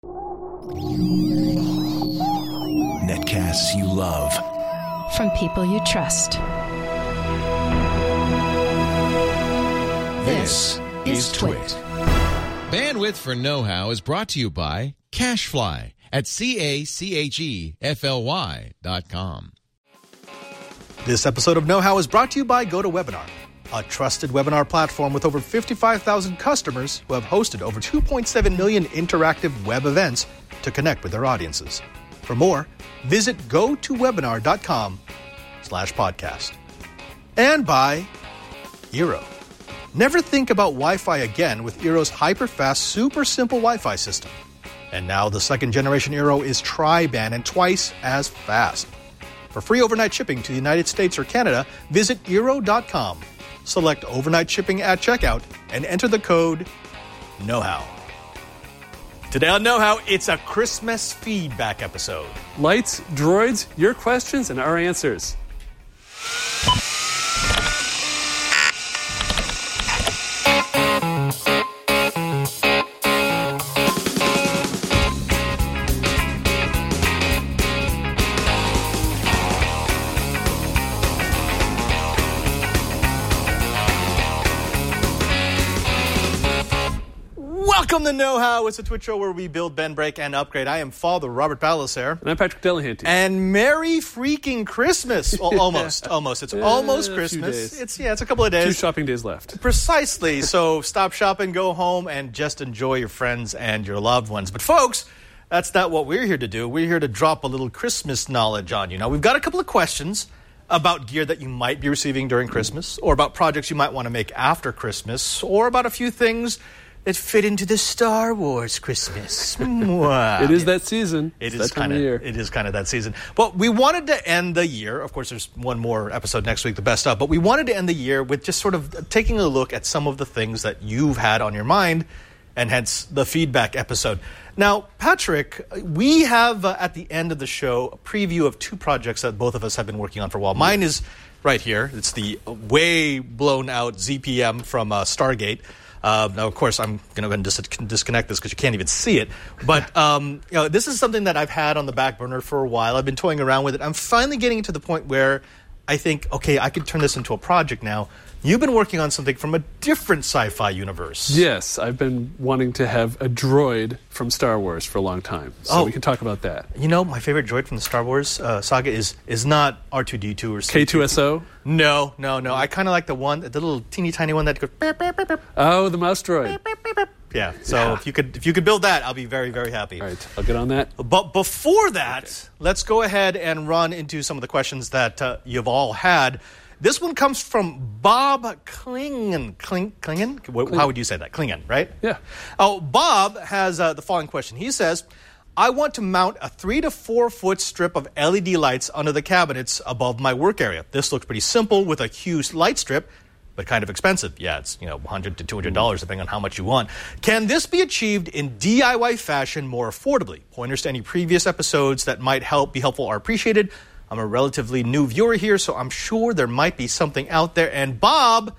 Netcasts you love. From people you trust. This is Twit. Bandwidth for Know-How is brought to you by CacheFly at CacheFly.com. This episode of Know-How is brought to you by GoToWebinar, a trusted webinar platform with over 55,000 customers who have hosted over 2.7 million interactive web events to connect with their audiences. For more, visit gotowebinar.com/podcast. And by Eero. Never think about Wi-Fi again with Eero's hyper-fast, super simple Wi-Fi system. And now the second generation Eero is tri-band and twice as fast. For free overnight shipping to the United States or Canada, visit Eero.com. Select overnight shipping at checkout and enter the code KNOWHOW. Today on Know-How, it's a Christmas feedback episode. Lights, droids, your questions and our answers. Welcome to Know-How. It's a Twitch show where we build, bend, break, and upgrade. I am Father Robert Palisser. And I'm Patrick Delahanty. And Merry freaking Christmas. Well, almost. It's almost Christmas. It's a couple of days. 2 shopping days left. Precisely. So stop shopping, go home, and just enjoy your friends and your loved ones. But folks, that's not what we're here to do. We're here to drop a little Christmas knowledge on you. Now, we've got a couple of questions about gear that you might be receiving during Christmas, or about projects you might want to make after Christmas, or about a few things that fit into the Star Wars Christmas. It is that season. It is kind of that season. But we wanted to end the year. Of course, there's one more episode next week, the best of. But we wanted to end the year with just sort of taking a look at some of the things that you've had on your mind, and hence the feedback episode. Now, Patrick, we have at the end of the show a preview of 2 projects that both of us have been working on for a while. Mine is right here. It's the way blown out ZPM from Stargate. Now, of course, I'm going to go ahead and disconnect this because you can't even see it. But this is something that I've had on the back burner for a while. I've been toying around with it. I'm finally getting to the point where I think, okay, I could turn this into a project now. You've been working on something from a different sci-fi universe. Yes, I've been wanting to have a droid from Star Wars for a long time. So we can talk about that. You know, my favorite droid from the Star Wars saga is not R2-D2 or C2. K2SO? No. I kind of like the little teeny tiny one that goes... Beep, beep, beep, beep. Oh, the mouse droid. Beep, beep, beep. Yeah, so if you could build that, I'll be very, very happy. All right, I'll get on that. But before that, Let's go ahead and run into some of the questions that you've all had. This one comes from Bob Klingen. Klingen? How would you say that? Klingen, right? Yeah. Oh, Bob has the following question. He says, I want to mount a 3 to 4 foot strip of LED lights under the cabinets above my work area. This looks pretty simple with a huge light strip, but kind of expensive. Yeah, it's $100 to $200 depending on how much you want. Can this be achieved in DIY fashion more affordably? Pointers to any previous episodes that might be helpful are appreciated. I'm a relatively new viewer here, so I'm sure there might be something out there. And Bob,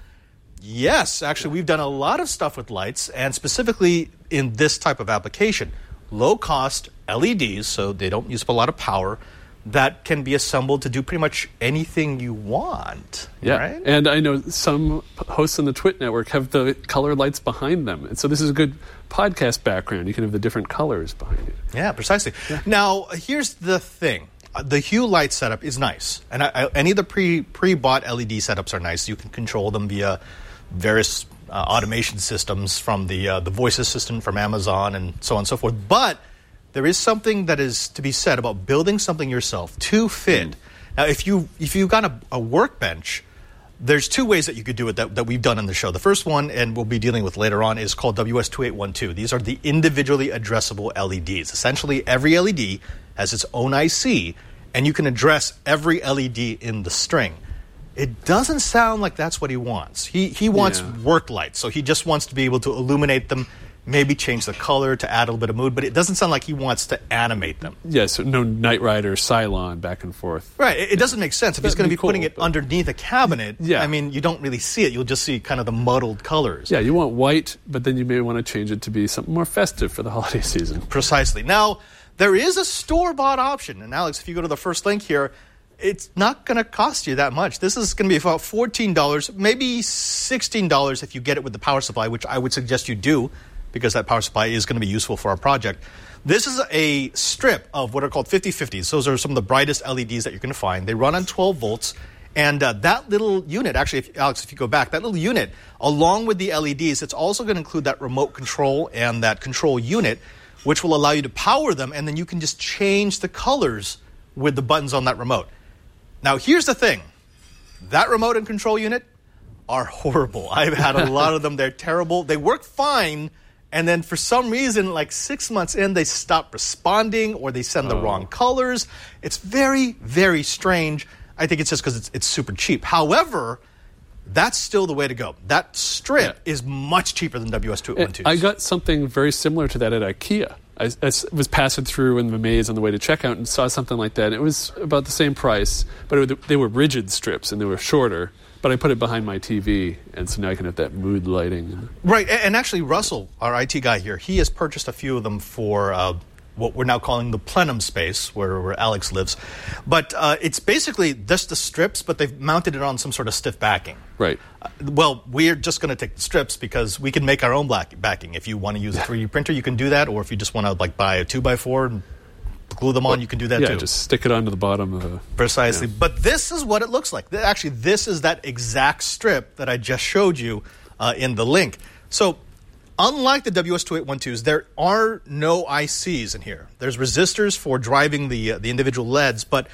yes, actually, we've done a lot of stuff with lights, and specifically in this type of application. Low-cost LEDs, so they don't use up a lot of power, that can be assembled to do pretty much anything you want. Yeah, right? And I know some hosts on the Twit network have the color lights behind them. And so this is a good podcast background. You can have the different colors behind it. Yeah, precisely. Yeah. Now, here's the thing. The Hue light setup is nice, and any of the pre-bought LED setups are nice. You can control them via various automation systems from the Voices system from Amazon and so on and so forth. But there is something that is to be said about building something yourself to fit. Now, if you've got a workbench, there's 2 ways that you could do it that we've done in the show. The first one, and we'll be dealing with later on, is called WS2812. These are the individually addressable LEDs. Essentially, every LED has its own IC, and you can address every LED in the string. It doesn't sound like that's what he wants. He wants work lights, so he just wants to be able to illuminate them maybe change the color to add a little bit of mood, but it doesn't sound like he wants to animate them. Yeah, so no Knight Rider, Cylon back and forth. Right. It doesn't make sense. If he's going to be cool, putting it underneath a cabinet, Yeah. I mean, you don't really see it. You'll just see kind of the muddled colors. Yeah, you want white, but then you may want to change it to be something more festive for the holiday season. Precisely. Now, there is a store-bought option. And Alex, if you go to the first link here, it's not going to cost you that much. This is going to be about $14, maybe $16 if you get it with the power supply, which I would suggest you do, because that power supply is going to be useful for our project. This is a strip of what are called 5050s. Those are some of the brightest LEDs that you're going to find. They run on 12 volts. And that little unit, actually, Alex, if you go back, that little unit, along with the LEDs, it's also going to include that remote control and that control unit, which will allow you to power them, and then you can just change the colors with the buttons on that remote. Now, here's the thing. That remote and control unit are horrible. I've had a lot of them. They're terrible. They work fine. And then for some reason, like 6 months in, they stop responding or they send the wrong colors. It's very, very strange. I think it's just because it's super cheap. However, that's still the way to go. That strip is much cheaper than WS2812s. I got something very similar to that at IKEA. I was passing through in the maze on the way to checkout and saw something like that. It was about the same price, but they were rigid strips and they were shorter. But I put it behind my TV, and so now I can have that mood lighting. Right, and actually Russell, our IT guy here, he has purchased a few of them for what we're now calling the plenum space, where Alex lives. But it's basically just the strips, but they've mounted it on some sort of stiff backing. Right. Well, we're just going to take the strips because we can make our own backing. If you want to use a 3D printer, you can do that, or if you just want to buy a 2x4 and glue them on, you can do that too. Yeah, just stick it onto the bottom of the... Precisely. Yeah. But this is what it looks like. Actually, this is that exact strip that I just showed you in the link. So, unlike the WS2812s, there are no ICs in here. There's resistors for driving the individual LEDs, but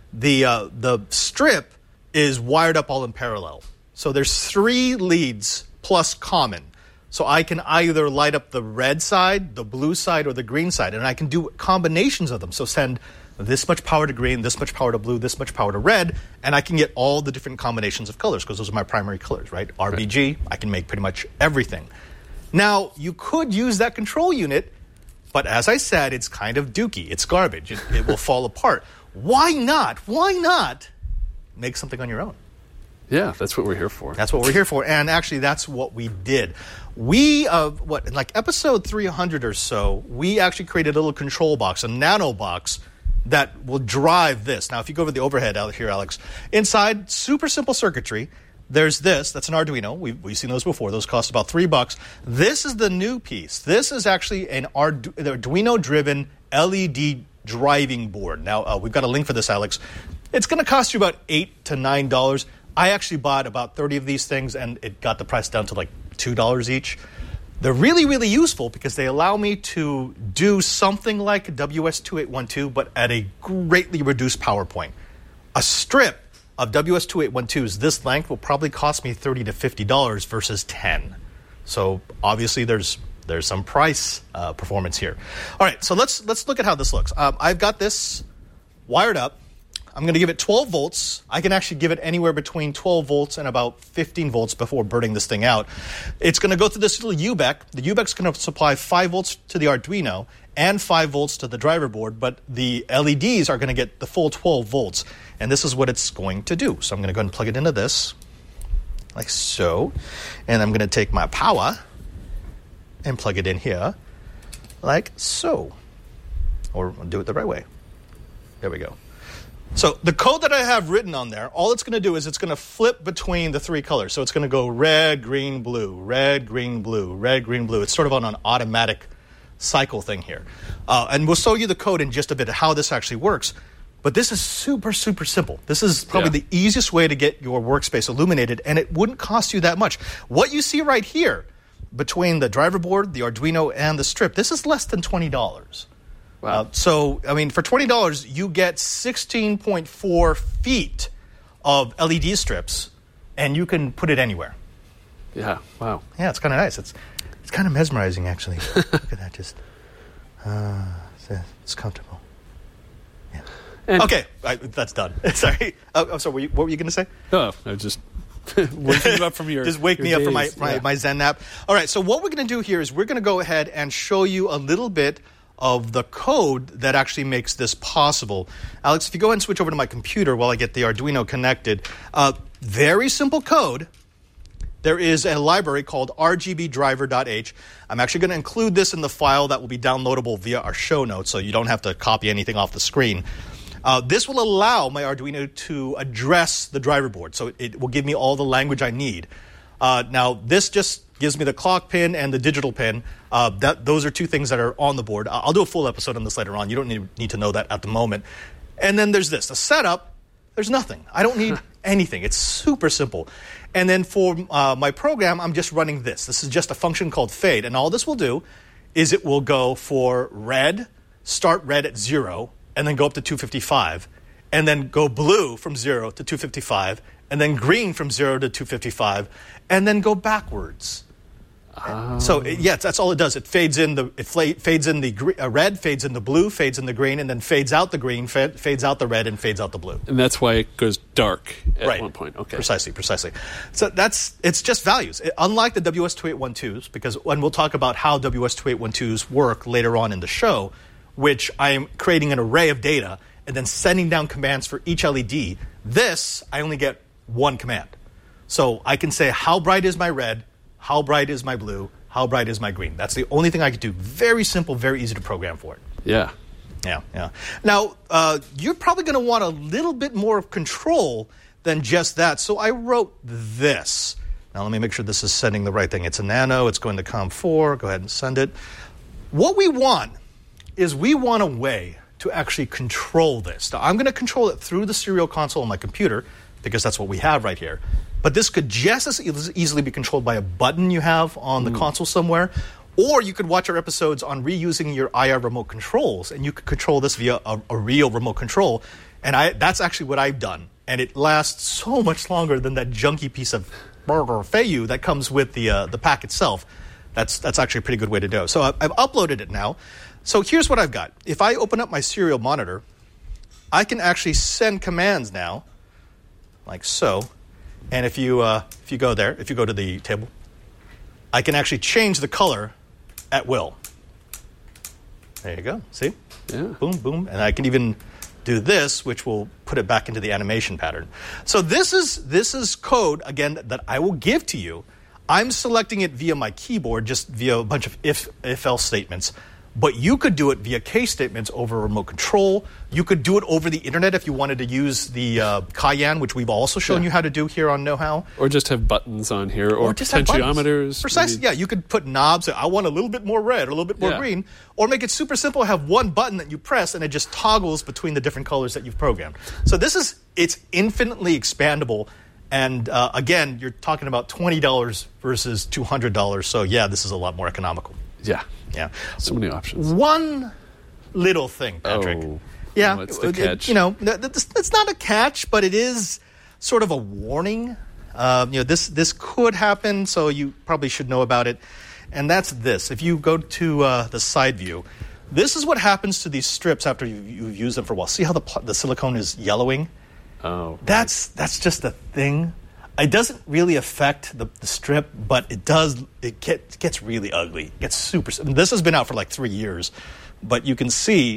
the strip is wired up all in parallel. So there's 3 leads plus common. So I can either light up the red side, the blue side, or the green side, and I can do combinations of them. So send this much power to green, this much power to blue, this much power to red, and I can get all the different combinations of colors because those are my primary colors, right? RBG, I can make pretty much everything. Now, you could use that control unit, but as I said, it's kind of dookie. It's garbage. It will fall apart. Why not? Why not make something on your own? Yeah, that's what we're here for. That's what we're here for. And actually, that's what we did. We, like episode 300 or so, we actually created a little control box, a nano box, that will drive this. Now, if you go over the overhead out here, Alex, inside, super simple circuitry. There's this. That's an Arduino. We've seen those before. Those cost about $3. This is the new piece. This is actually an Arduino-driven LED driving board. Now, we've got a link for this, Alex. It's going to cost you about $8 to $9. I actually bought about 30 of these things, and it got the price down to like $2 each. They're really, really useful because they allow me to do something like a WS2812, but at a greatly reduced power point. A strip of WS2812s this length will probably cost me $30 to $50 versus $10. So obviously there's some price performance here. All right, so let's look at how this looks. I've got this wired up. I'm going to give it 12 volts. I can actually give it anywhere between 12 volts and about 15 volts before burning this thing out. It's going to go through this little UBEC. The UBEC's going to supply 5 volts to the Arduino and 5 volts to the driver board, but the LEDs are going to get the full 12 volts. And this is what it's going to do. So I'm going to go ahead and plug it into this, like so. And I'm going to take my power and plug it in here, like so. Or I'll do it the right way. There we go. So the code that I have written on there, all it's going to do is it's going to flip between the 3 colors. So it's going to go red, green, blue, red, green, blue, red, green, blue. It's sort of on an automatic cycle thing here. And we'll show you the code in just a bit of how this actually works. But this is super, super simple. This is probably the easiest way to get your workspace illuminated, and it wouldn't cost you that much. What you see right here between the driver board, the Arduino, and the strip, this is less than $20. Wow. So, I mean, for $20, you get 16.4 feet of LED strips, and you can put it anywhere. Yeah, wow. Yeah, it's kind of nice. It's kind of mesmerizing, actually. Look at that, just, it's comfortable. Yeah. And okay, that's done. Sorry. Oh, sorry, what were you going to say? Oh, I just Waking you up from your just wake your me up from daze. my Zen nap. All right, so what we're going to do here is we're going to go ahead and show you a little bit of the code that actually makes this possible. Alex, if you go ahead and switch over to my computer while I get the Arduino connected, very simple code. There is a library called rgbdriver.h. I'm actually going to include this in the file that will be downloadable via our show notes, so you don't have to copy anything off the screen. This will allow my Arduino to address the driver board, so it will give me all the language I need. Now, this just gives me the clock pin and the digital pin. Those are two things that are on the board. I'll do a full episode on this later on. You don't need to know that at the moment. And then there's this. The setup, there's nothing. I don't need anything. It's super simple. And then for my program, I'm just running this. This is just a function called fade. And all this will do is it will go for red, start red at 0, and then go up to 255. And then go blue from 0 to 255. And then green from 0 to 255. And then go backwards. So, that's all it does. It fades in the red, fades in the blue, fades in the green, and then fades out the green, fades out the red, and fades out the blue. And that's why it goes dark at one point. Okay. Precisely. So it's just values. Unlike the WS2812s, because when we'll talk about how WS2812s work later on in the show, which I am creating an array of data and then sending down commands for each LED, this, I only get one command. So I can say, how bright is my red? How bright is my blue? How bright is my green? That's the only thing I could do. Very simple, very easy to program for it. Yeah. Now, you're probably going to want a little bit more of control than just that. So I wrote this. Now, let me make sure this is sending the right thing. It's a nano. It's going to COM4. Go ahead and send it. What we want is we want a way to actually control this. Now, I'm going to control it through the serial console on my computer because that's what we have right here. But this could just as easily be controlled by a button you have on the console somewhere. Or you could watch our episodes on reusing your IR remote controls, and you could control this via a real remote control. And that's actually what I've done. And it lasts so much longer than that junky piece of Feiyu that comes with the pack itself. That's actually a pretty good way to do it. So I've uploaded it now. So here's what I've got. If I open up my serial monitor, I can actually send commands now, like so. And if you go there, if you go to the table, I can actually change the color at will. There you go. See? Yeah. Boom, boom. And I can even do this, which will put it back into the animation pattern. So this is code, again, that I will give to you. I'm selecting it via my keyboard, just via a bunch of if-else statements. But you could do it via case statements over remote control. You could do it over the internet if you wanted to use the Cayenne, which we've also shown you how to do here on Know How. Or just have buttons on here, or potentiometers. Precisely, yeah. You could put knobs. I want a little bit more red, or a little bit more green. Or make it super simple, have one button that you press, and it just toggles between the different colors that you've programmed. So it's infinitely expandable. And again, you're talking about $20 versus $200. So yeah, this is a lot more economical. Yeah. Yeah. So many options. One little thing, Patrick. Oh. Yeah. What's the catch? It's not a catch, but it is sort of a warning. This could happen, so you probably should know about it. And that's this. If you go to the side view, this is what happens to these strips after you've used them for a while. See how the silicone is yellowing? Oh. That's just a thing. It doesn't really affect the strip, but it does. It gets really ugly. It gets super. This has been out for like 3 years, but you can see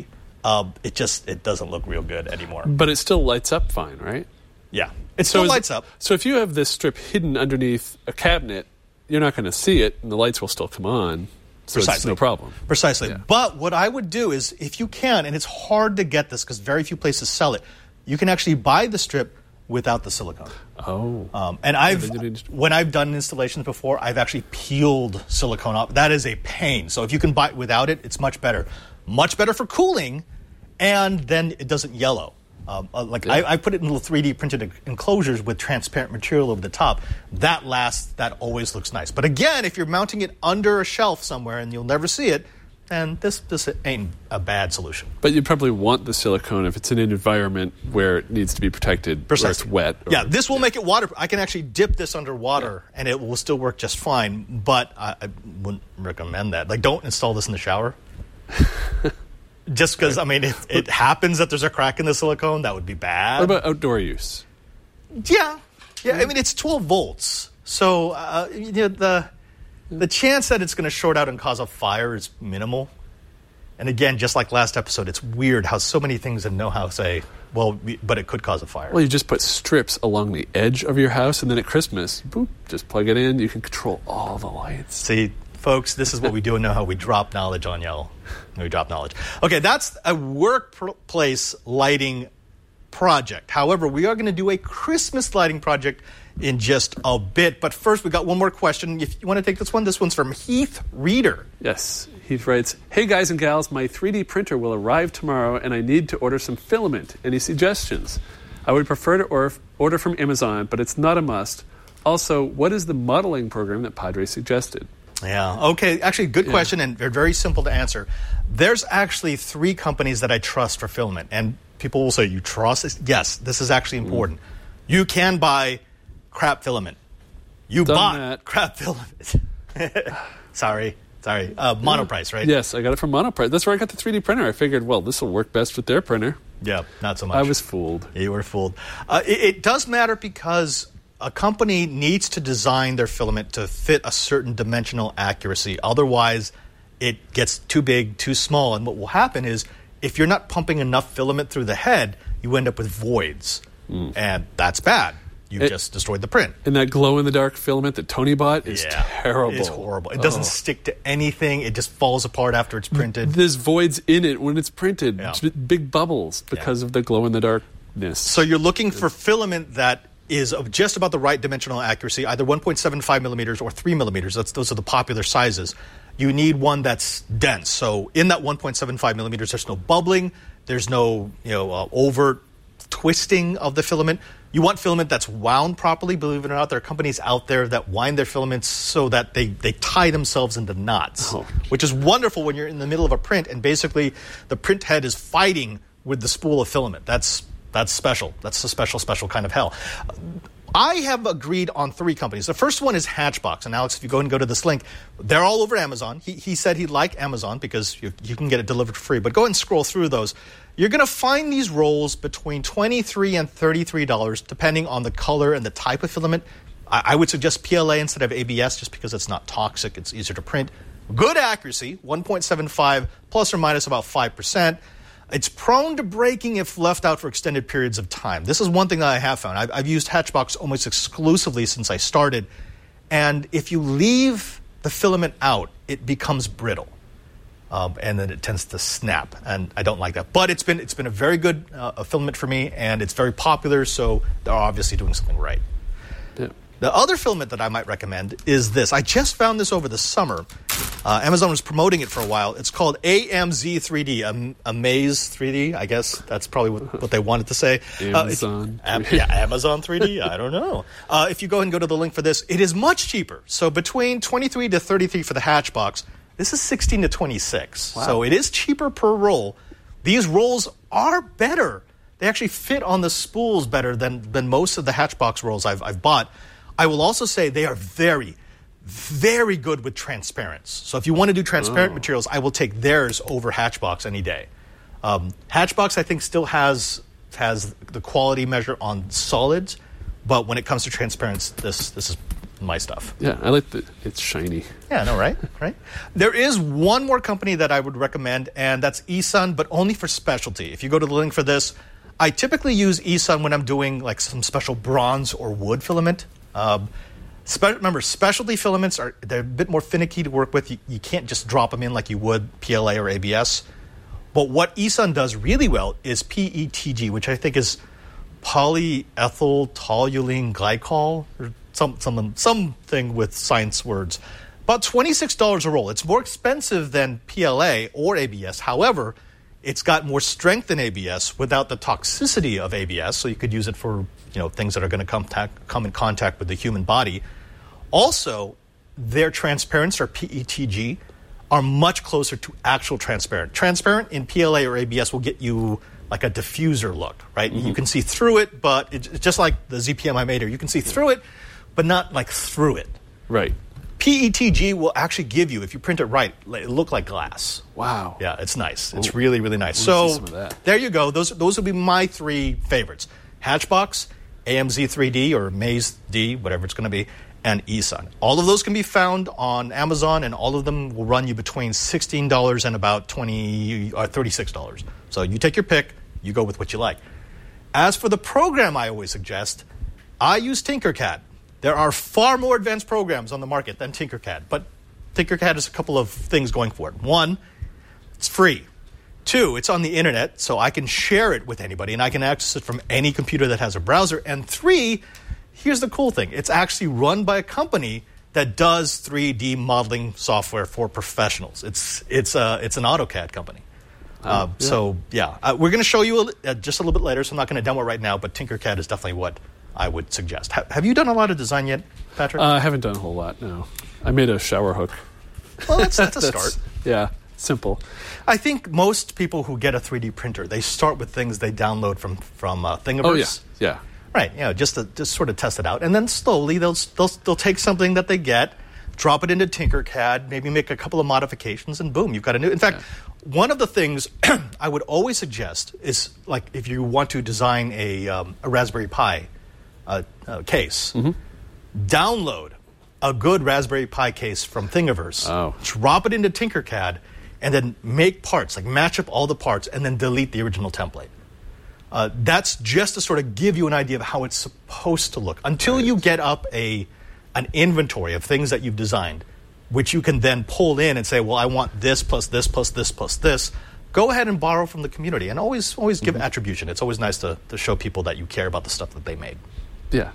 it doesn't look real good anymore. But it still lights up fine, right? Yeah, it still lights up. So if you have this strip hidden underneath a cabinet, you're not going to see it, and the lights will still come on. So Precisely. It's no problem. Precisely. Yeah. But what I would do is, if you can, and it's hard to get this because very few places sell it, you can actually buy the strip without the silicone. Oh. And when I've done installations before, I've actually peeled silicone off. That is a pain. So if you can buy it without it, it's much better. Much better for cooling, and then it doesn't yellow. I put it in little 3D printed enclosures with transparent material over the top. That lasts. That always looks nice. But again, if you're mounting it under a shelf somewhere and you'll never see it, then this ain't a bad solution. But you probably want the silicone if it's in an environment where it needs to be protected, where it's wet. This will make it water. I can actually dip this under water, and it will still work just fine, but I wouldn't recommend that. Like, don't install this in the shower. Just because, if it happens that there's a crack in the silicone, that would be bad. What about outdoor use? Yeah, Yeah, I mean, it's 12 volts. So the chance that it's going to short out and cause a fire is minimal. And again, just like last episode, it's weird how so many things in know-how say, well, but it could cause a fire. Well, you just put strips along the edge of your house, and then at Christmas, boop, just plug it in. You can control all the lights. See, folks, this is what we do in know-how. We drop knowledge on y'all. We drop knowledge. Okay, that's a workplace lighting project. However, we are going to do a Christmas lighting project in just a bit. But first, we got one more question. If you want to take this one's from Heath Reader. Yes. Heath writes, "Hey guys and gals, my 3D printer will arrive tomorrow and I need to order some filament. Any suggestions? I would prefer to order from Amazon, but it's not a must. Also, what is the modeling program that Padre suggested?" Yeah, okay. Actually, good question, and they're very simple to answer. There's actually 3 companies that I trust for filament. And people will say, you trust this? Yes, this is actually important. You can buy crap filament. You bought crap filament. Sorry. Monoprice, right? Yes, I got it from Monoprice. That's where I got the 3D printer. I figured, well, this will work best with their printer. Yeah, not so much. I was fooled. You were fooled. It does matter because a company needs to design their filament to fit a certain dimensional accuracy. Otherwise, it gets too big, too small. And what will happen is if you're not pumping enough filament through the head, you end up with voids. And that's bad. You've just destroyed the print. And that glow-in-the-dark filament that Tony bought is terrible. It's horrible. It doesn't stick to anything. It just falls apart after it's printed. There's voids in it when it's printed. Yeah. Big bubbles because of the glow-in-the-darkness. So you're looking for filament that is of just about the right dimensional accuracy, either 1.75 millimeters or 3 millimeters. Those are the popular sizes. You need one that's dense. So in that 1.75 millimeters, there's no bubbling. There's no overt twisting of the filament. You want filament that's wound properly. Believe it or not, there are companies out there that wind their filaments so that they tie themselves into knots, which is wonderful when you're in the middle of a print and basically the print head is fighting with the spool of filament. That's special. That's a special kind of hell. I have agreed on 3 companies. The first one is Hatchbox. And Alex, if you go to this link, they're all over Amazon. He said he'd like Amazon because you can get it delivered for free. But go ahead and scroll through those. You're going to find these rolls between $23 and $33, depending on the color and the type of filament. I would suggest PLA instead of ABS just because it's not toxic. It's easier to print. Good accuracy, 1.75 plus or minus about 5%. It's prone to breaking if left out for extended periods of time. This is one thing that I have found. I've used Hatchbox almost exclusively since I started. And if you leave the filament out, it becomes brittle. And then it tends to snap. And I don't like that. But it's been a very good filament for me, and it's very popular, so they're obviously doing something right. Yeah. The other filament that I might recommend is this. I just found this over the summer. Amazon was promoting it for a while. It's called AMZ3D, Amaze 3D. I guess that's probably what they wanted to say. Amazon. Amazon 3D. I don't know. If you go and go to the link for this, it is much cheaper. So between $23 to $33 for the Hatchbox, this is $16 to $26. Wow. So it is cheaper per roll. These rolls are better. They actually fit on the spools better than most of the Hatchbox rolls I've bought. I will also say they are very, very good with transparents. So if you want to do transparent materials, I will take theirs over Hatchbox any day. Hatchbox, I think, still has the quality measure on solids, but when it comes to transparents, this is my stuff. Yeah, I like that it's shiny. Yeah, I know, right? Right. There is one more company that I would recommend, and that's eSun, but only for specialty. If you go to the link for this, I typically use eSun when I'm doing like some special bronze or wood filament. Remember, specialty filaments they're a bit more finicky to work with. You can't just drop them in like you would PLA or ABS. But what eSun does really well is PETG, which I think is polyethyl toluene glycol, or something with science words. About $26 a roll. It's more expensive than PLA or ABS. However, it's got more strength than ABS without the toxicity of ABS, so you could use it for things that are going to come in contact with the human body. Also, their transparents, or PETG, are much closer to actual transparent. Transparent in PLA or ABS will get you like a diffuser look, right? Mm-hmm. You can see through it, but it's just like the ZPM I made here. You can see through it, but not like through it. Right. PETG will actually give you, if you print it right, it look like glass. Wow. Yeah, it's nice. It's really, really nice. So there you go. Those will be my 3 favorites. Hatchbox, AMZ3D or Maze D, whatever it's going to be, and eSun. All of those can be found on Amazon, and all of them will run you between $16 and about $20 or $36. So you take your pick, you go with what you like. As for the program I always suggest, I use Tinkercad. There are far more advanced programs on the market than Tinkercad, but Tinkercad has a couple of things going for it. One, it's free. Two, it's on the internet, so I can share it with anybody, and I can access it from any computer that has a browser. And three, here's the cool thing. It's actually run by a company that does 3D modeling software for professionals. It's an AutoCAD company. So, we're going to show you just a little bit later, so I'm not going to demo it right now, but Tinkercad is definitely what I would suggest. Have you done a lot of design yet, Patrick? I haven't done a whole lot, no. I made a shower hook. Well, that's a start. Yeah, simple. I think most people who get a 3D printer, they start with things they download from Thingiverse. Oh, yeah. Right, just to sort of test it out. And then slowly they'll take something that they get, drop it into Tinkercad, maybe make a couple of modifications, and boom, you've got a new... In fact, one of the things I would always suggest is, like, if you want to design a Raspberry Pi case, download a good Raspberry Pi case from Thingiverse, drop it into Tinkercad, and then make parts, like match up all the parts, and then delete the original template. That's just to sort of give you an idea of how it's supposed to look. Until you get up an inventory of things that you've designed, which you can then pull in and say, well, I want this plus this plus this plus this. Go ahead and borrow from the community, and always give attribution. It's always nice to show people that you care about the stuff that they made. Yeah.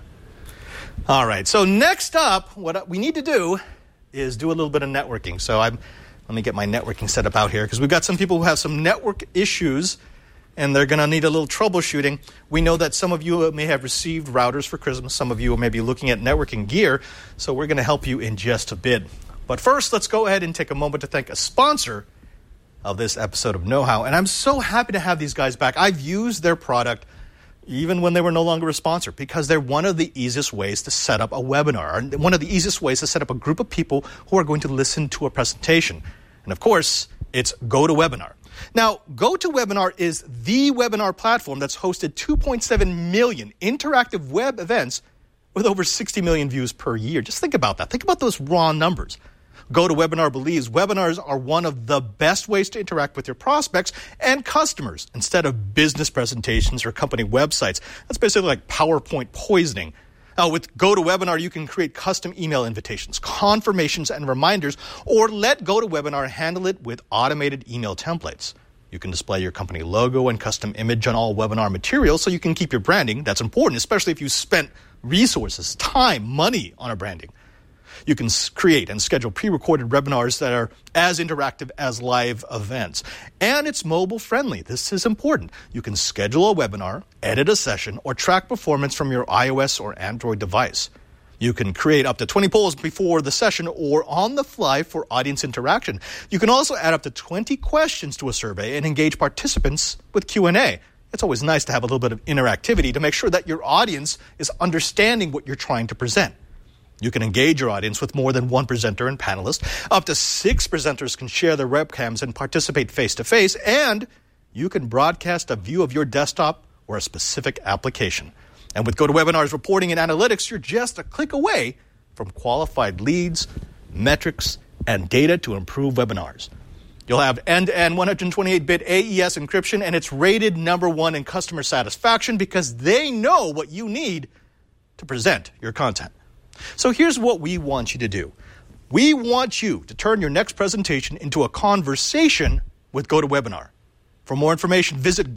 All right. So next up, what we need to do is do a little bit of networking. So let me get my networking set up out here, because we've got some people who have some network issues, and they're going to need a little troubleshooting. We know that some of you may have received routers for Christmas. Some of you may be looking at networking gear, so we're going to help you in just a bit. But first, let's go ahead and take a moment to thank a sponsor of this episode of Know How. And I'm so happy to have these guys back. I've used their product even when they were no longer a sponsor, because they're one of the easiest ways to set up a webinar, and one of the easiest ways to set up a group of people who are going to listen to a presentation. And of course, it's GoToWebinar. Now, GoToWebinar is the webinar platform that's hosted 2.7 million interactive web events with over 60 million views per year. Just think about that. Think about those raw numbers. GoToWebinar believes webinars are one of the best ways to interact with your prospects and customers instead of business presentations or company websites. That's basically like PowerPoint poisoning. Now, with GoToWebinar, you can create custom email invitations, confirmations, and reminders, or let GoToWebinar handle it with automated email templates. You can display your company logo and custom image on all webinar materials so you can keep your branding. That's important, especially if you spent resources, time, money on a branding. You can create and schedule pre-recorded webinars that are as interactive as live events. And it's mobile friendly. This is important. You can schedule a webinar, edit a session, or track performance from your iOS or Android device. You can create up to 20 polls before the session or on the fly for audience interaction. You can also add up to 20 questions to a survey and engage participants with Q&A. It's always nice to have a little bit of interactivity to make sure that your audience is understanding what you're trying to present. You can engage your audience with more than one presenter and panelist. Up to 6 presenters can share their webcams and participate face-to-face, and you can broadcast a view of your desktop or a specific application. And with GoToWebinar's reporting and analytics, you're just a click away from qualified leads, metrics, and data to improve webinars. You'll have end-to-end 128-bit AES encryption, and it's rated #1 in customer satisfaction because they know what you need to present your content. So here's what we want you to do. We want you to turn your next presentation into a conversation with GoToWebinar. For more information, visit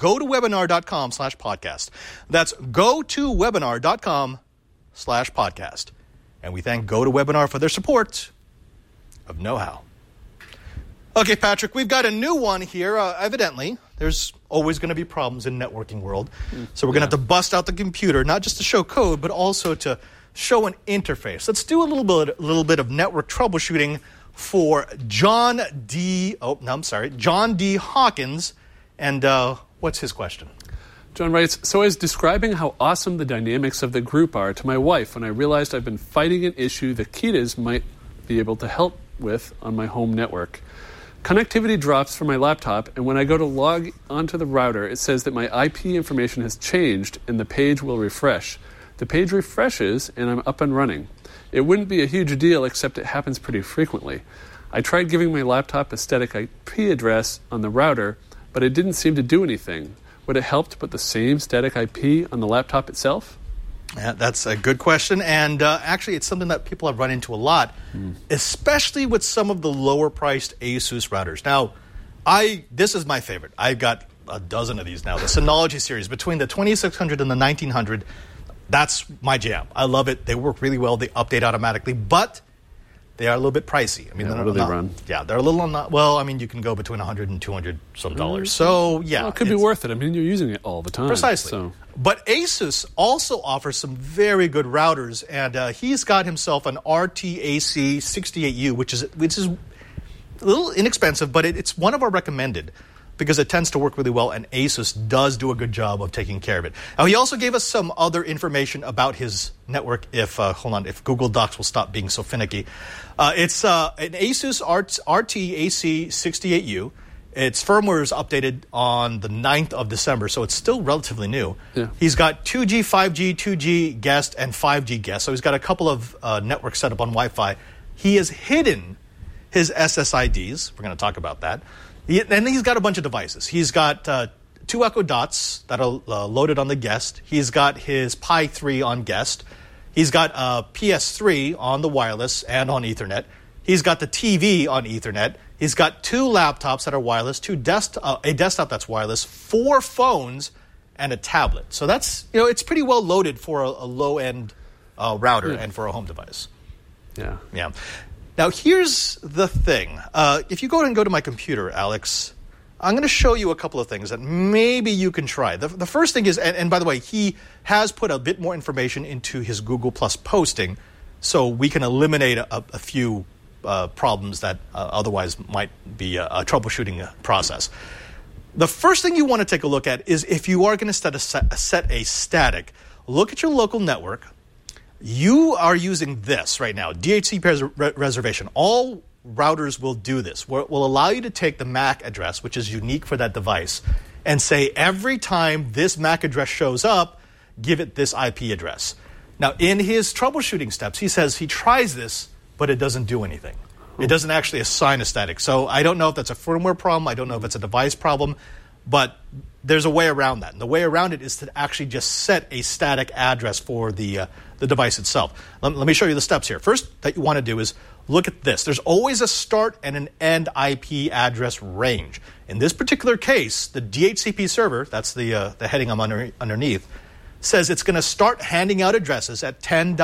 gotowebinar.com/podcast. That's gotowebinar.com/podcast. And we thank GoToWebinar for their support of Know How. Okay, Patrick, we've got a new one here. Evidently, there's always going to be problems in networking world. So we're going to have to bust out the computer, not just to show code, but also to show an interface. Let's do a little bit of network troubleshooting for John D. Hawkins. And what's his question? John writes, so I was describing how awesome the dynamics of the group are to my wife when I realized I've been fighting an issue that Kitas might be able to help with on my home network. Connectivity drops from my laptop, and when I go to log onto the router, it says that my IP information has changed and the page will refresh. The page refreshes, and I'm up and running. It wouldn't be a huge deal, except it happens pretty frequently. I tried giving my laptop a static IP address on the router, but it didn't seem to do anything. Would it help to put the same static IP on the laptop itself? Yeah, that's a good question, and actually it's something that people have run into a lot, especially with some of the lower-priced ASUS routers. Now, this is my favorite. I've got a dozen of these now. The Synology series, between the 2600 and the 1900, that's my jam. I love it. They work really well. They update automatically, but they are a little bit pricey. I mean, what do they run? Yeah, they're a little well, I mean, you can go between $100 and $200 some dollars. So, yeah. Well, it could be worth it. I mean, you're using it all the time. Precisely. So. But Asus also offers some very good routers, and he's got himself an RTAC 68U, which is a little inexpensive, but it's one of our recommended because it tends to work really well, and Asus does do a good job of taking care of it. Now, he also gave us some other information about his network if Google Docs will stop being so finicky. It's an Asus RTAC 68U. Its firmware is updated on the 9th of December, so it's still relatively new. Yeah. He's got 2G, 5G, 2G guest, and 5G guest, so he's got a couple of networks set up on Wi-Fi. He has hidden his SSIDs. We're going to talk about that. And he's got a bunch of devices. He's got 2 Echo Dots that are loaded on the guest. He's got his Pi 3 on guest. He's got a PS3 on the wireless and on Ethernet. He's got the TV on Ethernet. He's got 2 laptops that are wireless, a desktop that's wireless, 4 phones, and a tablet. So that's, it's pretty well loaded for a low-end router and for a home device. Yeah. Yeah. Now, here's the thing. If you go to my computer, Alex, I'm going to show you a couple of things that maybe you can try. The first thing is, and by the way, he has put a bit more information into his Google Plus posting, so we can eliminate a few problems that otherwise might be a troubleshooting process. The first thing you want to take a look at is if you are going to set a static, look at your local network. You are using this right now, DHCP reservation. All routers will do this. Will allow you to take the MAC address, which is unique for that device, and say every time this MAC address shows up, give it this IP address. Now, in his troubleshooting steps, he says he tries this, but it doesn't do anything. It doesn't actually assign a static. So I don't know if that's a firmware problem. I don't know if it's a device problem. But there's a way around that. And the way around it is to actually just set a static address for the device itself. Let me show you the steps here. First that you want to do is look at this. There's always a start and an end IP address range. In this particular case, the DHCP server, that's the heading I'm underneath, says it's going to start handing out addresses at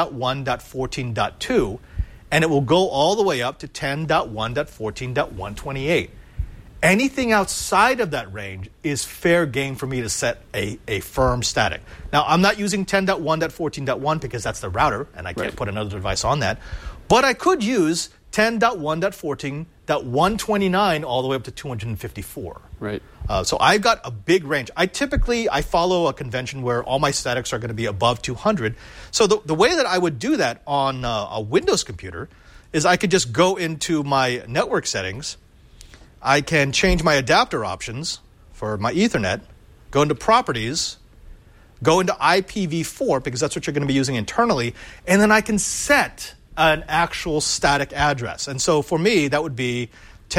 10.1.14.2, and it will go all the way up to 10.1.14.128. Anything outside of that range is fair game for me to set a firm static. Now, I'm not using 10.1.14.1 because that's the router, and I can't put another device on that. But I could use 10.1.14.129 all the way up to 254. Right. So I've got a big range. I follow a convention where all my statics are going to be above 200. So the way that I would do that on a Windows computer is I could just go into my network settings. I can change my adapter options for my Ethernet, go into Properties, go into IPv4, because that's what you're going to be using internally, and then I can set an actual static address. And so for me, that would be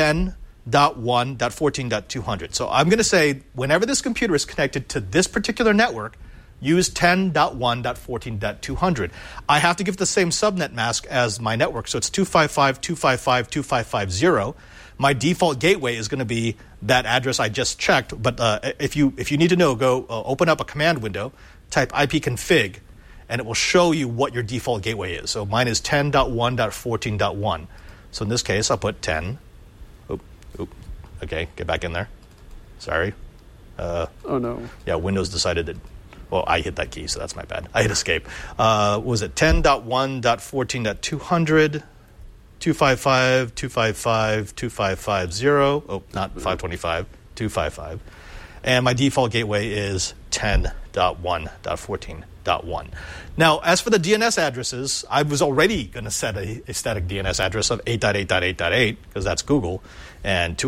10.1.14.200. So I'm going to say whenever this computer is connected to this particular network, use 10.1.14.200. I have to give the same subnet mask as my network, so it's 255.255.2550. My default gateway is going to be that address I just checked. But if you need to know, go open up a command window, type ipconfig, and it will show you what your default gateway is. So mine is 10.1.14.1. So in this case, I'll put 10. Okay, get back in there. Sorry. Oh, no. Yeah, Windows decided that. Well, I hit that key, so that's my bad. I hit escape. Was it 10.1.14.200? 255, 255, 2550. Oh, not 525, 255. And my default gateway is 10.1.14.200. 8.8.8.1. Now, as for the DNS addresses, I was already going to set a static DNS address of 8.8.8.8 because that's Google, and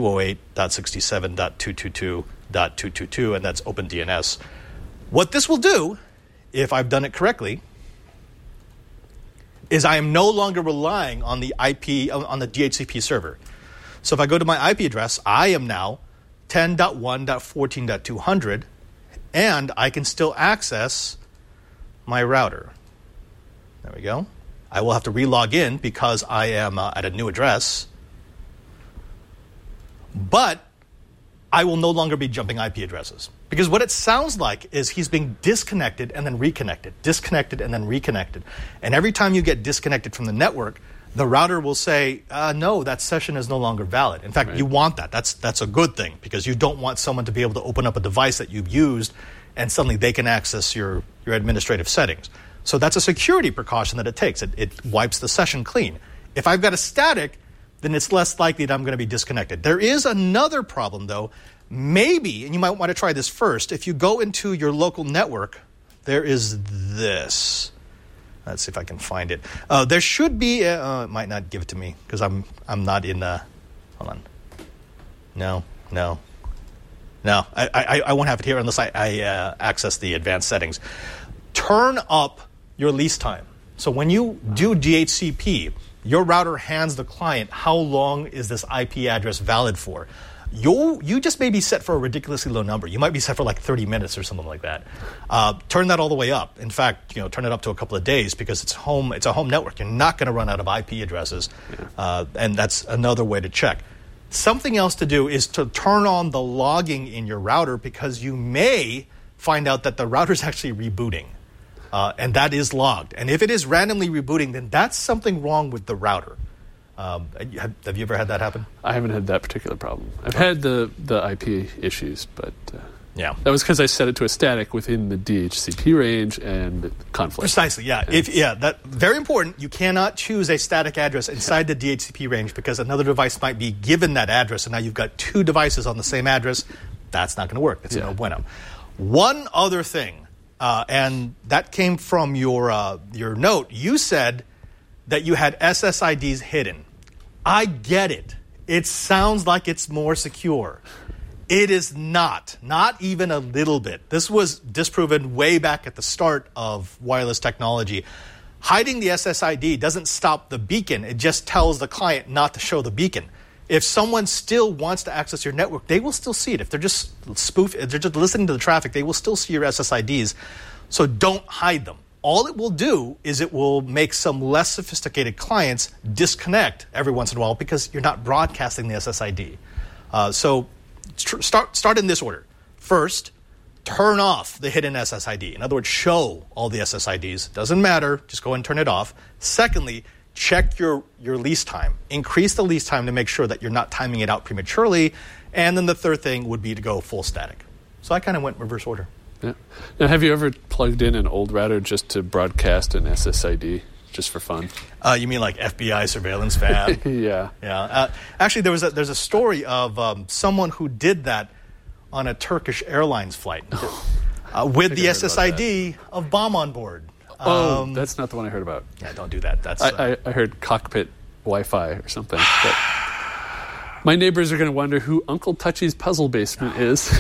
208.67.222.222, and that's OpenDNS. What this will do, if I've done it correctly, is I am no longer relying on the IP, on the DHCP server. So if I go to my IP address, I am now 10.1.14.200, and I can still access my router. There we go. I will have to re-log in because I am at a new address. But I will no longer be jumping IP addresses. Because what it sounds like is he's being disconnected and then reconnected, disconnected and then reconnected. And every time you get disconnected from the network, the router will say, no, that session is no longer valid. In fact, you want that. That's a good thing because you don't want someone to be able to open up a device that you've used and suddenly they can access your administrative settings. So that's a security precaution that it takes. It wipes the session clean. If I've got a static, then it's less likely that I'm going to be disconnected. There is another problem, though. Maybe, and you might want to try this first, if you go into your local network, there is this. Let's see if I can find it. There should be, it might not give it to me because I'm not in, hold on. No. I won't have it here unless I access the advanced settings. Turn up your lease time. So when you do DHCP, your router hands the client how long is this IP address valid for. You just may be set for a ridiculously low number. You might be set for like 30 minutes or something like that. Turn that all the way up. In fact, turn it up to a couple of days because it's a home network. You're not going to run out of IP addresses, and that's another way to check. Something else to do is to turn on the logging in your router because you may find out that the router's actually rebooting, and that is logged. And if it is randomly rebooting, then that's something wrong with the router. Have you ever had that happen? I haven't had that particular problem. I've had the IP issues, but yeah, that was because I set it to a static within the DHCP range and conflict. Precisely, yeah. That very important. You cannot choose a static address inside the DHCP range because another device might be given that address, and now you've got two devices on the same address. That's not going to work. It's no bueno. One other thing, and that came from your note. You said that you had SSIDs hidden. I get it. It sounds like it's more secure. It is not even a little bit. This was disproven way back at the start of wireless technology. Hiding the SSID doesn't stop the beacon. It just tells the client not to show the beacon. If someone still wants to access your network, they will still see it. If they're just if they're just listening to the traffic, they will still see your SSIDs. So don't hide them. All it will do is it will make some less sophisticated clients disconnect every once in a while because you're not broadcasting the SSID. So start in this order. First, turn off the hidden SSID. In other words, show all the SSIDs. Doesn't matter. Just go and turn it off. Secondly, check your lease time. Increase the lease time to make sure that you're not timing it out prematurely. And then the third thing would be to go full static. So I kind of went reverse order. Yeah. Now, have you ever plugged in an old router just to broadcast an SSID just for fun? You mean like FBI surveillance fab? Yeah. Actually, there's a story of someone who did that on a Turkish Airlines flight with the SSID of bomb on board. That's not the one I heard about. Yeah, don't do that. That's I heard cockpit Wi-Fi or something. But my neighbors are going to wonder who Uncle Touchy's puzzle basement is.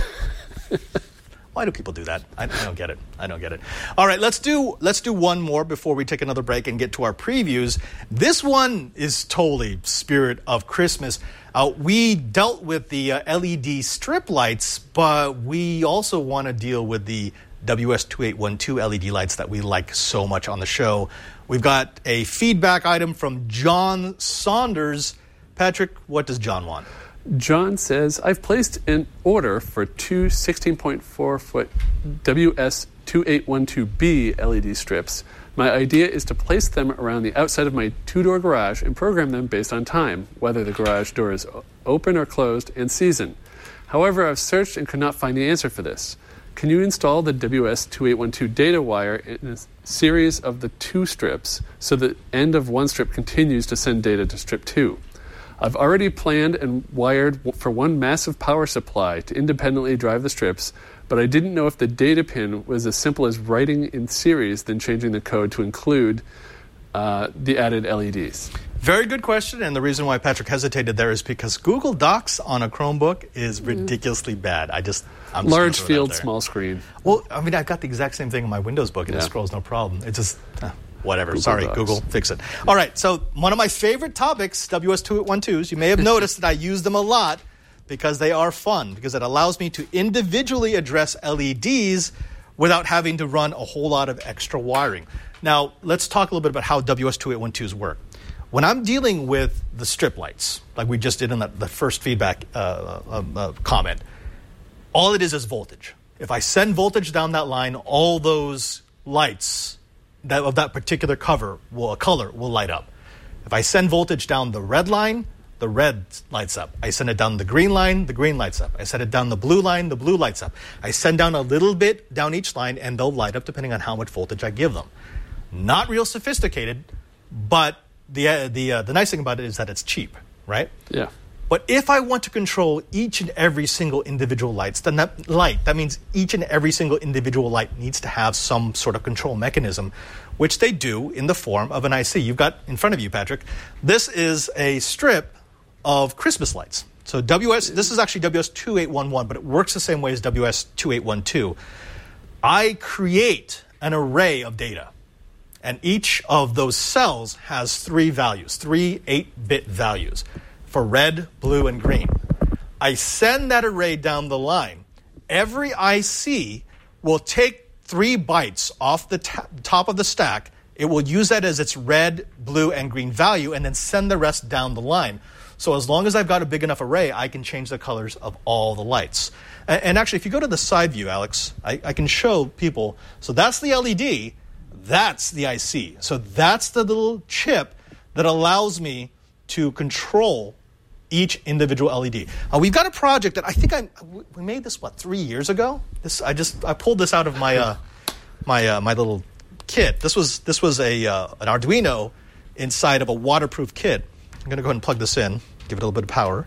Why do people do that? I don't get it. All right, let's do one more before we take another break and get to our previews. This one is totally spirit of Christmas. We dealt with the LED strip lights, but we also want to deal with the WS2812 LED lights that we like so much on the show. We've got a feedback item from John Saunders. Patrick, what does John want? John says, I've placed an order for two 16.4-foot WS2812B LED strips. My idea is to place them around the outside of my two-door garage and program them based on time, whether the garage door is open or closed, and season. However, I've searched and could not find the answer for this. Can you install the WS2812 data wire in a series of the two strips so the end of one strip continues to send data to strip 2? I've already planned and wired for one massive power supply to independently drive the strips, but I didn't know if the data pin was as simple as writing in series, then changing the code to include the added LEDs. Very good question, and the reason why Patrick hesitated there is because Google Docs on a Chromebook is ridiculously bad. I'm just large gonna throw field, that there. small screen. Well, I mean, I've got the exact same thing in my Windows book, and it scrolls no problem. It's just whatever. Google Sorry, Docs. Google, fix it. All right, so one of my favorite topics, WS2812s. You may have noticed that I use them a lot because they are fun, because it allows me to individually address LEDs without having to run a whole lot of extra wiring. Now, let's talk a little bit about how WS2812s work. When I'm dealing with the strip lights, like we just did in the first feedback comment, all it is voltage. If I send voltage down that line, all those lights of that particular color will light up. If I send voltage down the red line, the red lights up. I send it down the green line, the green lights up. I send it down the blue line, the blue lights up. I send down a little bit down each line, and they'll light up depending on how much voltage I give them. Not real sophisticated, but the nice thing about it is that it's cheap, right? Yeah. But if I want to control each and every single individual light, that means each and every single individual light needs to have some sort of control mechanism, which they do in the form of an IC. You've got in front of you, Patrick. This is a strip of Christmas lights. So this is actually WS2811, but it works the same way as WS2812. I create an array of data. And each of those cells has 3 values, 3 8-bit values for red, blue, and green. I send that array down the line. Every IC will take 3 bytes off the top of the stack. It will use that as its red, blue, and green value and then send the rest down the line. So as long as I've got a big enough array, I can change the colors of all the lights. And actually, if you go to the side view, Alex, I can show people. So that's the LED. That's the IC. So that's the little chip that allows me to control each individual LED. We've got a project that I think we made this 3 years ago. I pulled this out of my my little kit. This was an Arduino inside of a waterproof kit. I'm going to go ahead and plug this in, give it a little bit of power.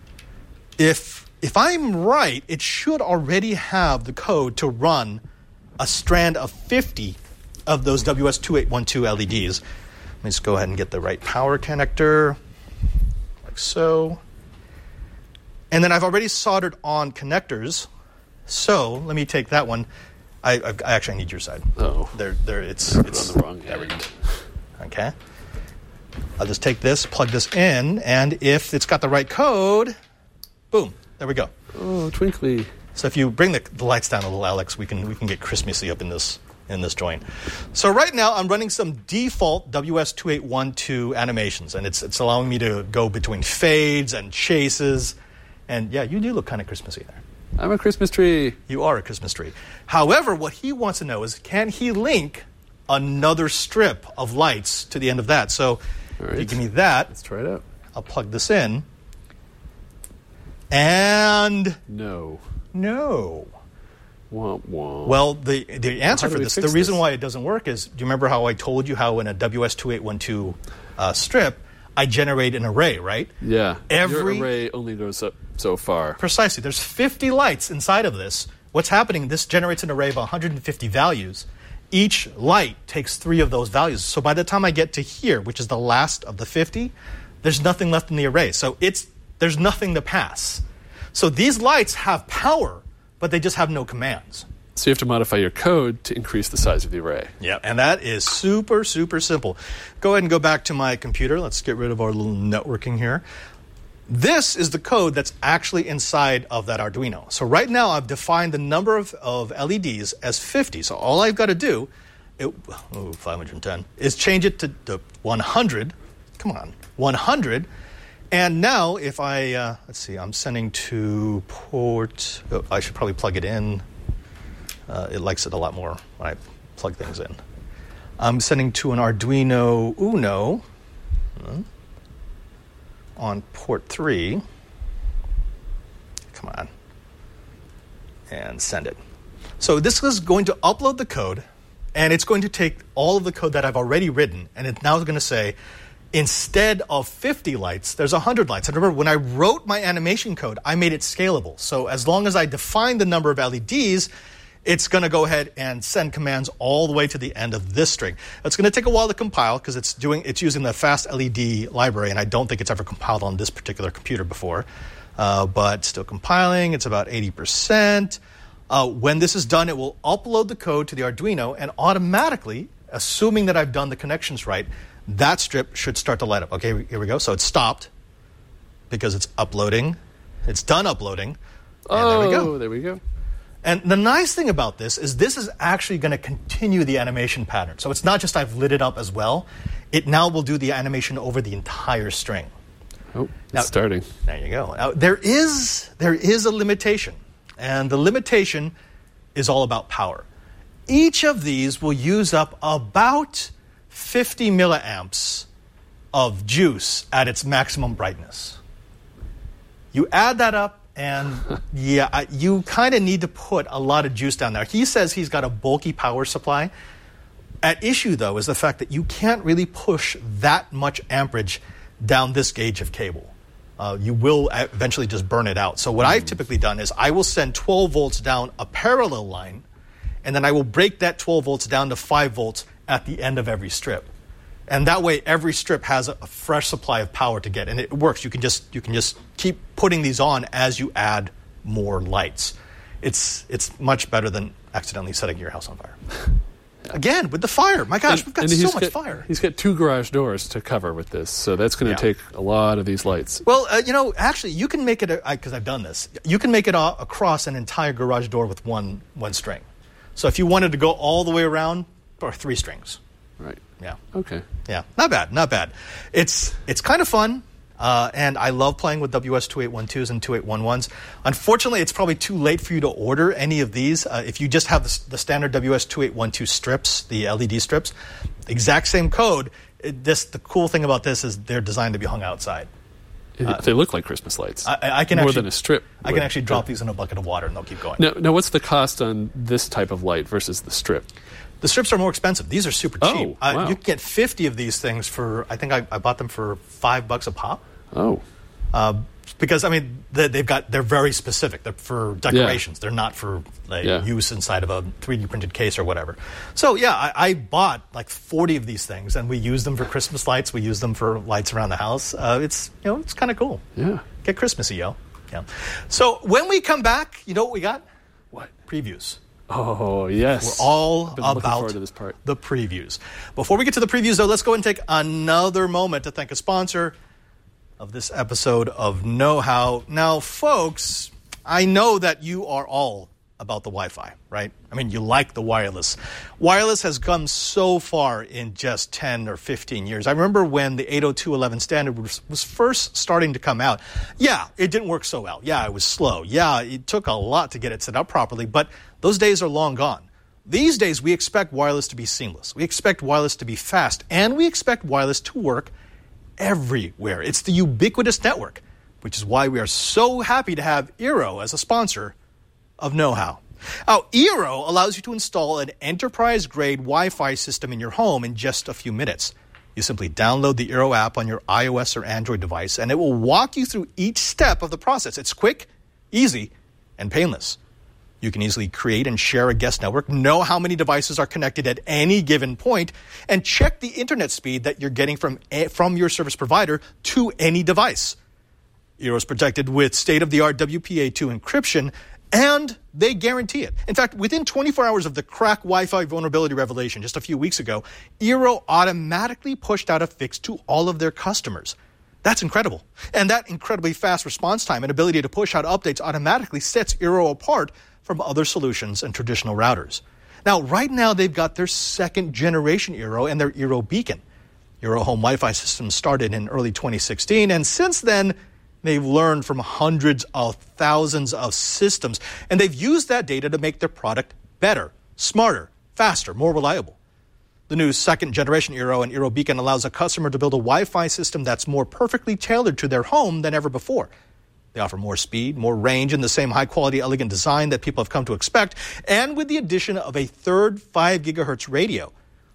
If I'm right, it should already have the code to run a strand of 50 of those WS2812 LEDs. Let me just go ahead and get the right power connector, like so. And then I've already soldered on connectors. So let me take that one. I actually need your side. Oh, it's on the wrong end. Okay. I'll just take this, plug this in, and if it's got the right code, boom, there we go. Oh, twinkly. So if you bring the lights down a little, Alex, we can get Christmassy up in this joint. So right now I'm running some default WS2812 animations, and it's allowing me to go between fades and chases. And yeah, you do look kind of Christmassy there. I'm a Christmas tree. You are a Christmas tree. However, what he wants to know is, can he link another strip of lights to the end of that? So if you give me that, let's try it out. I'll plug this in. And no. Womp womp. Well, the answer for this, the reason why it doesn't work is, do you remember how I told you how in a WS2812 strip, I generate an array, right? Yeah. Your array only goes up so far. Precisely. There's 50 lights inside of this. What's happening, this generates an array of 150 values. Each light takes 3 of those values. So by the time I get to here, which is the last of the 50, there's nothing left in the array. So there's nothing to pass. So these lights have power, but they just have no commands. So you have to modify your code to increase the size of the array. Yeah, and that is super, super simple. Go ahead and go back to my computer. Let's get rid of our little networking here. This is the code that's actually inside of that Arduino. So right now I've defined the number of LEDs as 50. So all I've got to do, 510, is change it to 100. Come on, 100. And now if I, let's see, I'm sending to port, I should probably plug it in. It likes it a lot more when I plug things in. I'm sending to an Arduino Uno on port 3. Come on. And send it. So this is going to upload the code, and it's going to take all of the code that I've already written, and it's now going to say, Instead of 50 lights, there's 100 lights. And remember, when I wrote my animation code, I made it scalable. So as long as I define the number of LEDs, it's going to go ahead and send commands all the way to the end of this string. It's going to take a while to compile because it's using the fast LED library, and I don't think it's ever compiled on this particular computer before. But still compiling. It's about 80%. When this is done, it will upload the code to the Arduino, and automatically, assuming that I've done the connections right, that strip should start to light up. Okay, here we go. So it's stopped because it's uploading. It's done uploading. And there we go. There we go. And the nice thing about this is actually going to continue the animation pattern. So it's not just I've lit it up as well. It now will do the animation over the entire string. Oh, it's starting. There you go. Now, there is a limitation, and the limitation is all about power. Each of these will use up about 50 milliamps of juice at its maximum brightness. You add that up, and you kind of need to put a lot of juice down there. He says he's got a bulky power supply. At issue, though, is the fact that you can't really push that much amperage down this gauge of cable. You will eventually just burn it out. So what I've typically done is I will send 12 volts down a parallel line, and then I will break that 12 volts down to 5 volts at the end of every strip. And that way, every strip has a fresh supply of power to get, and it works. You can just keep putting these on as you add more lights. It's much better than accidentally setting your house on fire. Again, with the fire. My gosh, we've got so much fire. He's got 2 garage doors to cover with this, so that's going to take a lot of these lights. Well, actually, you can make it, because I've done this, you can make it across an entire garage door with one string. So if you wanted to go all the way around, or 3 strings. Right. Yeah. Okay. Yeah. Not bad. It's kind of fun, and I love playing with WS2812s and 2811s. Unfortunately, it's probably too late for you to order any of these. If you just have the standard WS2812 strips, the LED strips, exact same code. The cool thing about this is they're designed to be hung outside. They look like Christmas lights. I can more actually, than a strip. I can actually drop these in a bucket of water and they'll keep going. Now, what's the cost on this type of light versus the strip? The strips are more expensive. These are super cheap. Wow. You can get 50 of these things for, I think I bought them for $5 a pop. Oh. Because, they're very specific. They're for decorations. They're not for use inside of a 3D printed case or whatever. So, I bought like 40 of these things, and we use them for Christmas lights. We use them for lights around the house. It's kind of cool. Yeah. Get Christmassy, yo. Yeah. So, when we come back, you know what we got? What? Previews. Oh, yes. We're all about about to this part. The previews. Before we get to the previews, though, let's go and take another moment to thank a sponsor of this episode of Know How. Now, folks, I know that you are all about the Wi-Fi, right? You like the wireless. Wireless has come so far in just 10 or 15 years. I remember when the 802.11 standard was first starting to come out. Yeah, it didn't work so well. Yeah, it was slow. Yeah, it took a lot to get it set up properly, but those days are long gone. These days, we expect wireless to be seamless. We expect wireless to be fast, and we expect wireless to work everywhere. It's the ubiquitous network, which is why we are so happy to have Eero as a sponsor of Know How. Now, Eero allows you to install an enterprise-grade Wi-Fi system in your home in just a few minutes. You simply download the Eero app on your iOS or Android device, and it will walk you through each step of the process. It's quick, easy, and painless. You can easily create and share a guest network, know how many devices are connected at any given point, and check the internet speed that you're getting from your service provider to any device. Eero is protected with state-of-the-art WPA2 encryption, and they guarantee it. In fact, within 24 hours of the crack Wi-Fi vulnerability revelation just a few weeks ago, Eero automatically pushed out a fix to all of their customers. That's incredible. And that incredibly fast response time and ability to push out updates automatically sets Eero apart from other solutions and traditional routers. Now, right now, they've got their 2nd generation Eero and their Eero Beacon. Eero Home Wi-Fi systems started in early 2016, and since then, they've learned from hundreds of thousands of systems, and they've used that data to make their product better, smarter, faster, more reliable. The new 2nd generation Eero and Eero Beacon allows a customer to build a Wi-Fi system that's more perfectly tailored to their home than ever before. They offer more speed, more range, and the same high-quality, elegant design that people have come to expect, and with the addition of a third 5 gigahertz radio.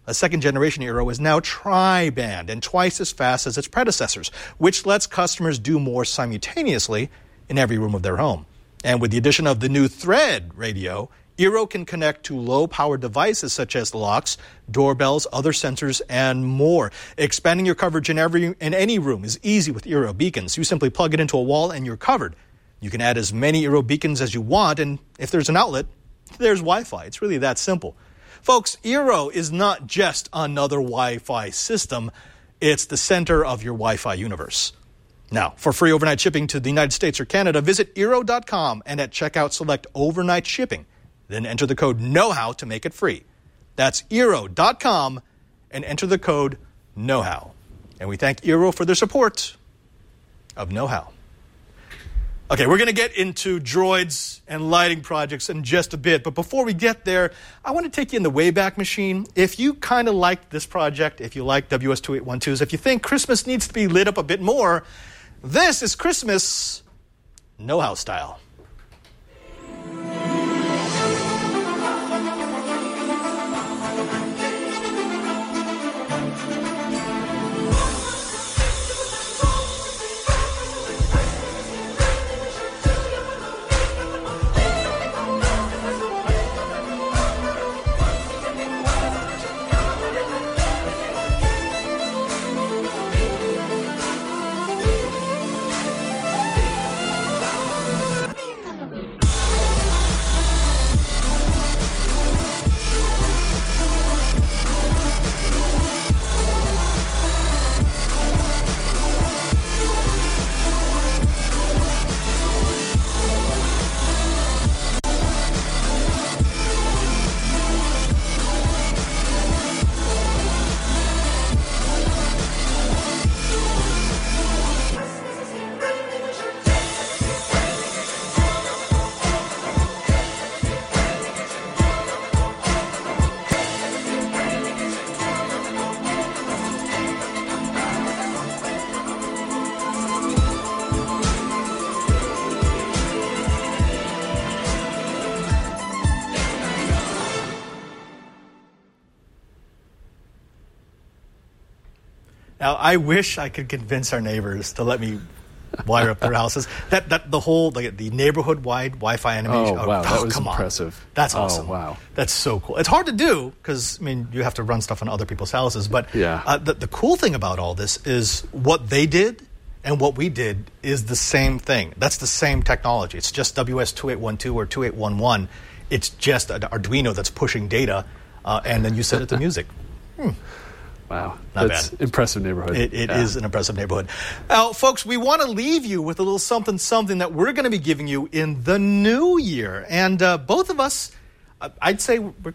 A second-generation Eero is now tri-band and twice as fast as its predecessors, which lets customers do more simultaneously in every room of their home. And with the addition of the new Thread radio, Eero can connect to low-power devices such as locks, doorbells, other sensors, and more. Expanding your coverage in any room is easy with Eero beacons. You simply plug it into a wall and you're covered. You can add as many Eero beacons as you want, and if there's an outlet, there's Wi-Fi. It's really that simple. Folks, Eero is not just another Wi-Fi system. It's the center of your Wi-Fi universe. Now, for free overnight shipping to the United States or Canada, visit Eero.com and at checkout select overnight shipping. Then enter the code KNOWHOW to make it free. That's Eero.com and enter the code KNOWHOW. And we thank Eero for their support of Know-How. Okay, we're going to get into droids and lighting projects in just a bit. But before we get there, I want to take you in the Wayback Machine. If you kind of like this project, if you like WS2812s, if you think Christmas needs to be lit up a bit more, this is Christmas Know-How style. Now, I wish I could convince our neighbors to let me wire up their houses. That the whole the neighborhood-wide Wi-Fi animation. Oh, wow, that was come impressive. On. That's awesome. Oh, wow. That's so cool. It's hard to do because, I mean, you have to run stuff on other people's houses. But yeah. The cool thing about all this is what they did and what we did is the same thing. That's the same technology. It's just WS2812 or 2811. It's just an Arduino that's pushing data, and then you set it to music. Wow. Not That's bad. Impressive neighborhood. It is an impressive neighborhood. Now, folks, we want to leave you with a little something that we're going to be giving you in the new year. And both of us, I'd say we're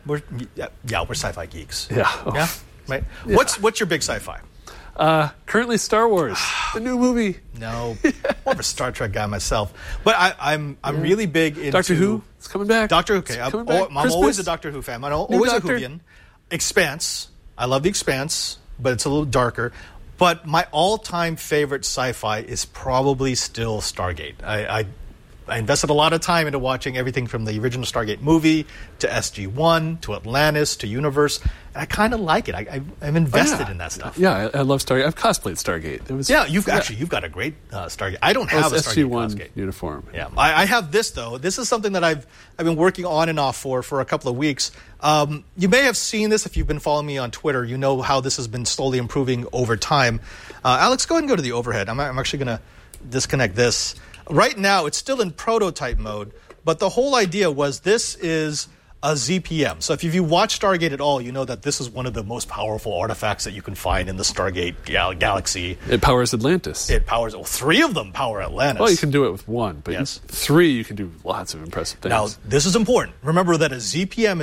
sci-fi geeks. Yeah. Oh. Yeah? Right? Yeah. What's your big sci-fi? Currently Star Wars, the new movie. No, more of a Star Trek guy myself. But I'm really big into... Doctor Who, it's coming back. Doctor Who, okay. I'm always a Doctor Who fan. I'm always a Whovian. Expanse. I love The Expanse, but it's a little darker. But my all-time favorite sci-fi is probably still Stargate. I invested a lot of time into watching everything from the original Stargate movie to SG-1 to Atlantis to Universe. And I kind of like it. I'm invested in that stuff. Yeah, I love Stargate. I've cosplayed Stargate. It was, you've got a great Stargate. I don't have a Stargate SG-1 cosplay uniform. Yeah, I have this though. This is something that I've been working on and off for a couple of weeks. You may have seen this if you've been following me on Twitter. You know how this has been slowly improving over time. Alex, go ahead and go to the overhead. I'm actually going to disconnect this. Right now, it's still in prototype mode, but the whole idea was this is a ZPM. So if you watch Stargate at all, you know that this is one of the most powerful artifacts that you can find in the Stargate galaxy. It powers Atlantis. It powers, three of them power Atlantis. Well, you can do it with one, but yes. Three, you can do lots of impressive things. Now, this is important. Remember that a ZPM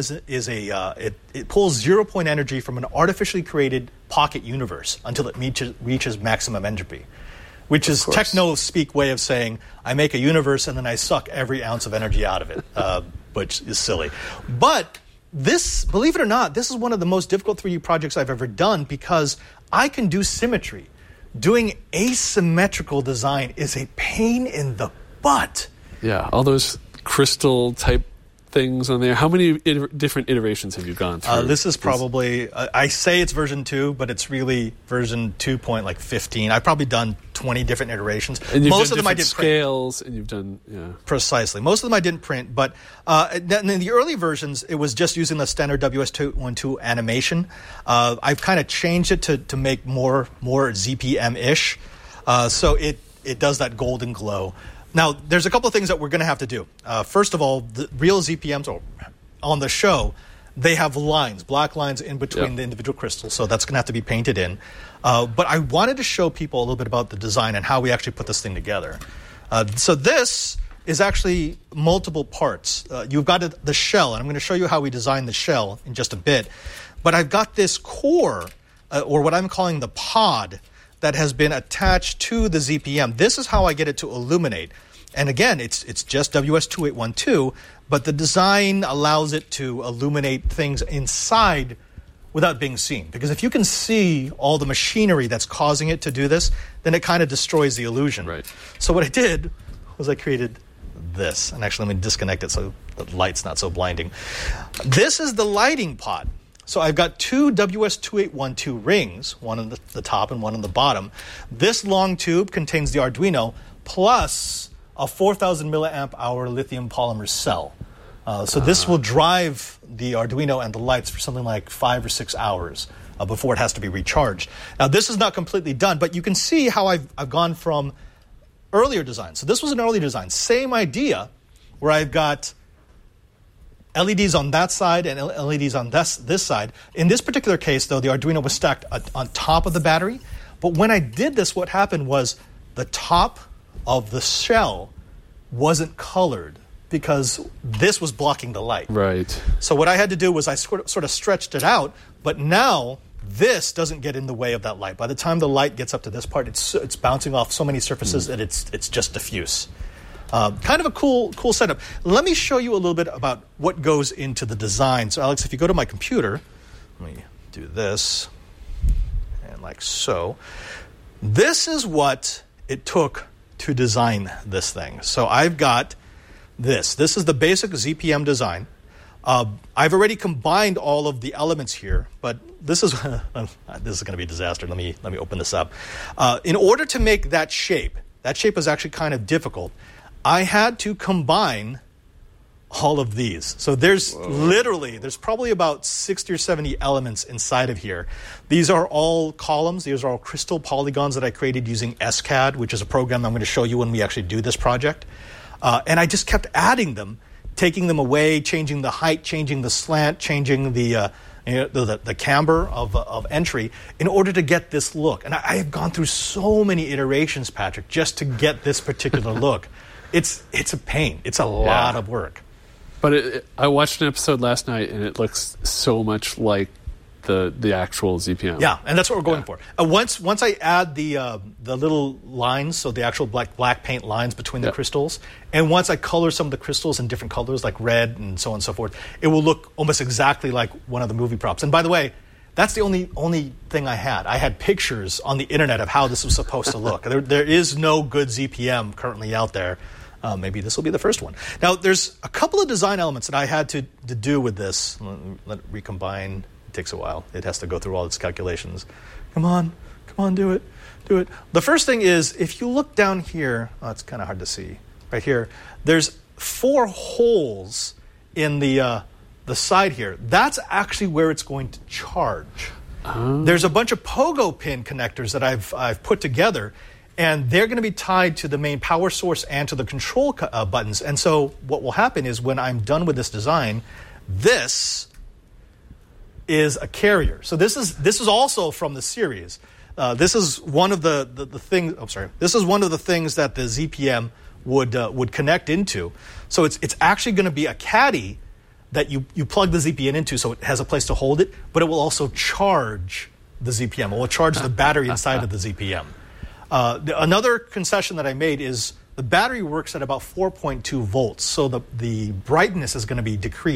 it pulls 0-point energy from an artificially created pocket universe until it reaches maximum entropy. Which is techno-speak way of saying, I make a universe and then I suck every ounce of energy out of it, which is silly. But this, believe it or not, this is one of the most difficult 3D projects I've ever done because I can do symmetry. Doing asymmetrical design is a pain in the butt. Yeah, all those crystal-type things on there. How many different iterations have you gone through? This is probably, I say it's version 2, but it's really version 2.15. I've probably done 20 different iterations. And you've Most done of them I different did print. scales, and you've done, yeah. Precisely. Most of them I didn't print, but in the early versions, it was just using the standard WS212 animation. I've kind of changed it to make more ZPM-ish, so it does that golden glow. Now, there's a couple of things that we're going to have to do. First of all, the real ZPMs on the show, they have lines, black lines in between the individual crystals, so that's going to have to be painted in. But I wanted to show people a little bit about the design and how we actually put this thing together. So this is actually multiple parts. You've got the shell, and I'm going to show you how we designed the shell in just a bit. But I've got this core, or what I'm calling the pod, that has been attached to the ZPM. This is how I get it to illuminate. And again, it's just WS2812, but the design allows it to illuminate things inside without being seen. Because if you can see all the machinery that's causing it to do this, then it kind of destroys the illusion. Right. So what I did was I created this. And actually, let me disconnect it so the light's not so blinding. This is the lighting pod. So I've got 2 WS2812 rings, one on the top and one on the bottom. This long tube contains the Arduino plus a 4,000 milliamp hour lithium polymer cell. So this will drive the Arduino and the lights for something like 5 or 6 hours before it has to be recharged. Now this is not completely done, but you can see how I've gone from earlier designs. So this was an early design. Same idea, where I've got LEDs on that side and LEDs on this side. In this particular case, though, the Arduino was stacked on top of the battery. But when I did this, what happened was the top of the shell wasn't colored because this was blocking the light. Right. So what I had to do was I sort of stretched it out, but now this doesn't get in the way of that light. By the time the light gets up to this part, it's bouncing off so many surfaces that it's just diffuse. Kind of a cool setup. Let me show you a little bit about what goes into the design. So, Alex, if you go to my computer, let me do this, and like so. This is what it took to design this thing. So I've got this. This is the basic ZPM design. I've already combined all of the elements here, but this is going to be a disaster. Let me open this up. In order to make that shape is actually kind of difficult. I had to combine all of these. So there's probably about 60 or 70 elements inside of here. These are all columns. These are all crystal polygons that I created using SCAD, which is a program I'm going to show you when we actually do this project. And I just kept adding them, taking them away, changing the height, changing the slant, changing the camber of entry in order to get this look. And I have gone through so many iterations, Patrick, just to get this particular look. It's a pain. It's a lot of work. But I watched an episode last night, and it looks so much like the actual ZPM. Yeah, and that's what we're going for. Once I add the little lines, so the actual black paint lines between the crystals, and once I color some of the crystals in different colors, like red and so on and so forth, it will look almost exactly like one of the movie props. And by the way, that's the only thing I had. I had pictures on the internet of how this was supposed to look. There is no good ZPM currently out there. Maybe this will be the first one. Now, there's a couple of design elements that I had to do with this. Let it recombine. It takes a while. It has to go through all its calculations. Come on, do it. The first thing is, if you look down here, it's kind of hard to see. Right here, there's 4 holes in the side here. That's actually where it's going to charge. There's a bunch of pogo pin connectors that I've put together, and they're going to be tied to the main power source and to the control buttons. And so what will happen is when I'm done with this design, this is a carrier. So this is also from the series. This is one of the things. I'm sorry. This is one of the things that the ZPM would connect into. So it's actually going to be a caddy that you plug the ZPM into, so it has a place to hold it, but it will also charge the ZPM. It will charge the battery inside of the ZPM. Another concession that I made is the battery works at about 4.2 volts, so the brightness is going to be decreased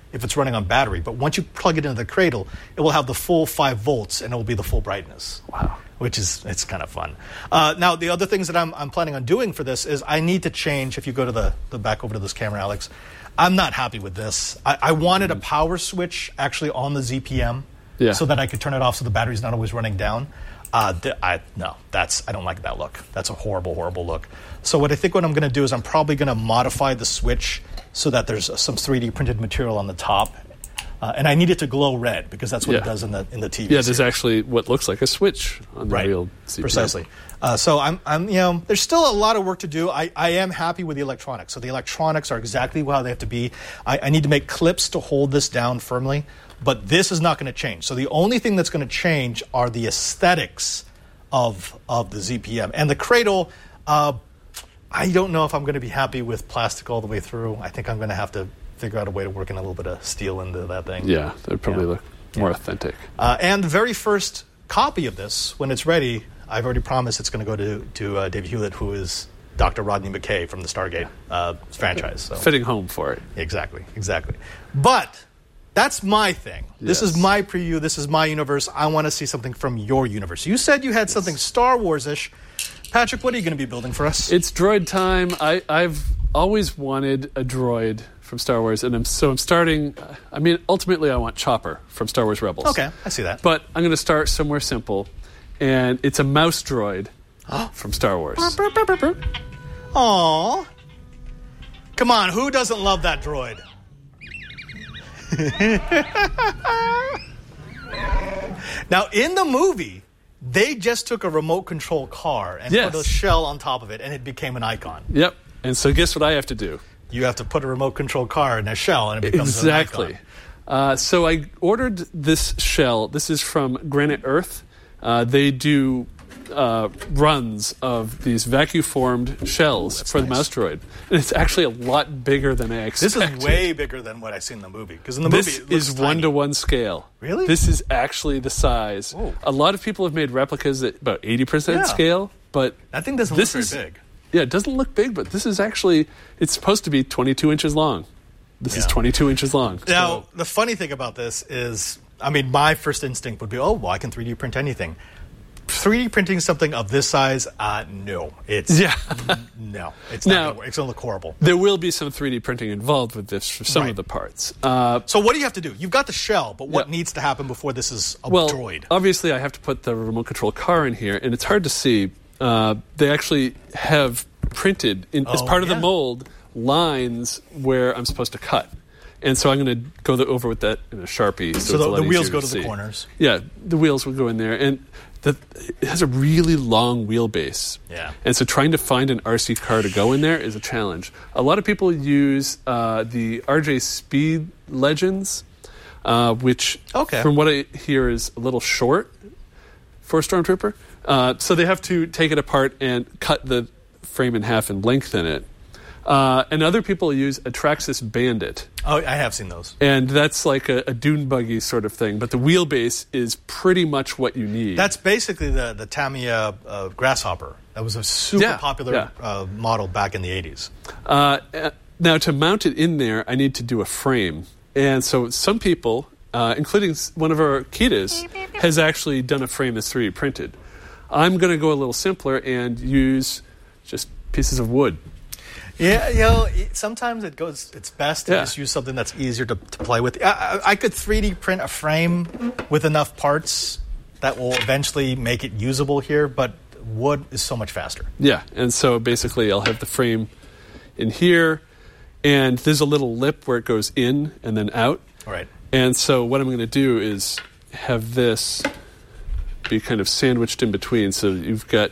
if it's running on battery. But once you plug it into the cradle, it will have the full 5 volts and it will be the full brightness. Wow. It's kind of fun. Now, the other things that I'm planning on doing for this is I need to change, if you go to the back over to this camera, Alex, I'm not happy with this. I wanted a power switch actually on the ZPM so that I could turn it off so the battery's not always running down. I don't like that look. That's a horrible, horrible look. So what I'm going to do is I'm probably going to modify the switch so that there's some 3D printed material on the top. And I need it to glow red because that's what it does in the TV. Yeah, there's actually what looks like a switch on the real CPU. Precisely. So I'm there's still a lot of work to do. I am happy with the electronics. So the electronics are exactly how they have to be. I need to make clips to hold this down firmly, but this is not going to change. So the only thing that's going to change are the aesthetics of the ZPM. And the cradle, I don't know if I'm going to be happy with plastic all the way through. I think I'm going to have to figure out a way to work in a little bit of steel into that thing. Yeah, that would probably look more authentic. And the very first copy of this, when it's ready, I've already promised it's going to go to David Hewlett, who is Dr. Rodney McKay from the Stargate franchise. So. Fitting home for it. Exactly. But that's my thing. This is my preview. This is my universe. I want to see something from your universe. You said you had something Star Wars-ish. Patrick, what are you going to be building for us? It's droid time. I've always wanted a droid from Star Wars, and I'm starting. I mean, ultimately, I want Chopper from Star Wars Rebels. Okay, I see that. But I'm going to start somewhere simple, and it's a mouse droid from Star Wars. Aww. Come on, who doesn't love that droid? Now, in the movie, they just took a remote control car and put a shell on top of it, and it became an icon. Yep. And so guess what I have to do? You have to put a remote control car in a shell, and it becomes an icon. So I ordered this shell. This is from Granite Earth. They do runs of these vacuum-formed shells for the mouse droid. And it's actually a lot bigger than I expected. This is way bigger than what I see in the movie. Because in the movie, this is 1-to-1 scale. Really? This is actually the size. Whoa. A lot of people have made replicas at about 80% scale, but that thing doesn't look very big. Yeah, it doesn't look big, but this is actually, it's supposed to be 22 inches long. This is 22 inches long. Now, the funny thing about this is, I mean, my first instinct would be, I can 3D print anything. 3D printing something of this size, no. It's no. It's not going to work. It's going to look horrible. There will be some 3D printing involved with this for some of the parts. So what do you have to do? You've got the shell, but what needs to happen before this is a droid? Obviously, I have to put the remote control car in here, and it's hard to see. They actually have printed, as part of the mold, lines where I'm supposed to cut. And so I'm going to go over with that in a Sharpie. So the wheels go to the corners? Yeah, the wheels will go in there. And it has a really long wheelbase. Yeah. And so trying to find an RC car to go in there is a challenge. A lot of people use the RJ Speed Legends, which, from what I hear, is a little short for a Stormtrooper. So they have to take it apart and cut the frame in half and lengthen it. And other people use a Traxxas Bandit. Oh, I have seen those. And that's like a dune buggy sort of thing, but the wheelbase is pretty much what you need. That's basically the Tamiya Grasshopper. That was a super popular model back in the 80s. Now, to mount it in there, I need to do a frame. And so some people, including one of our Kitas, has actually done a frame that's 3D printed. I'm going to go a little simpler and use just pieces of wood. Yeah, sometimes it's best to just use something that's easier to play with. I could 3D print a frame with enough parts that will eventually make it usable here, but wood is so much faster. Yeah, and so basically I'll have the frame in here, and there's a little lip where it goes in and then out. All right. And so what I'm going to do is have this be kind of sandwiched in between, so you've got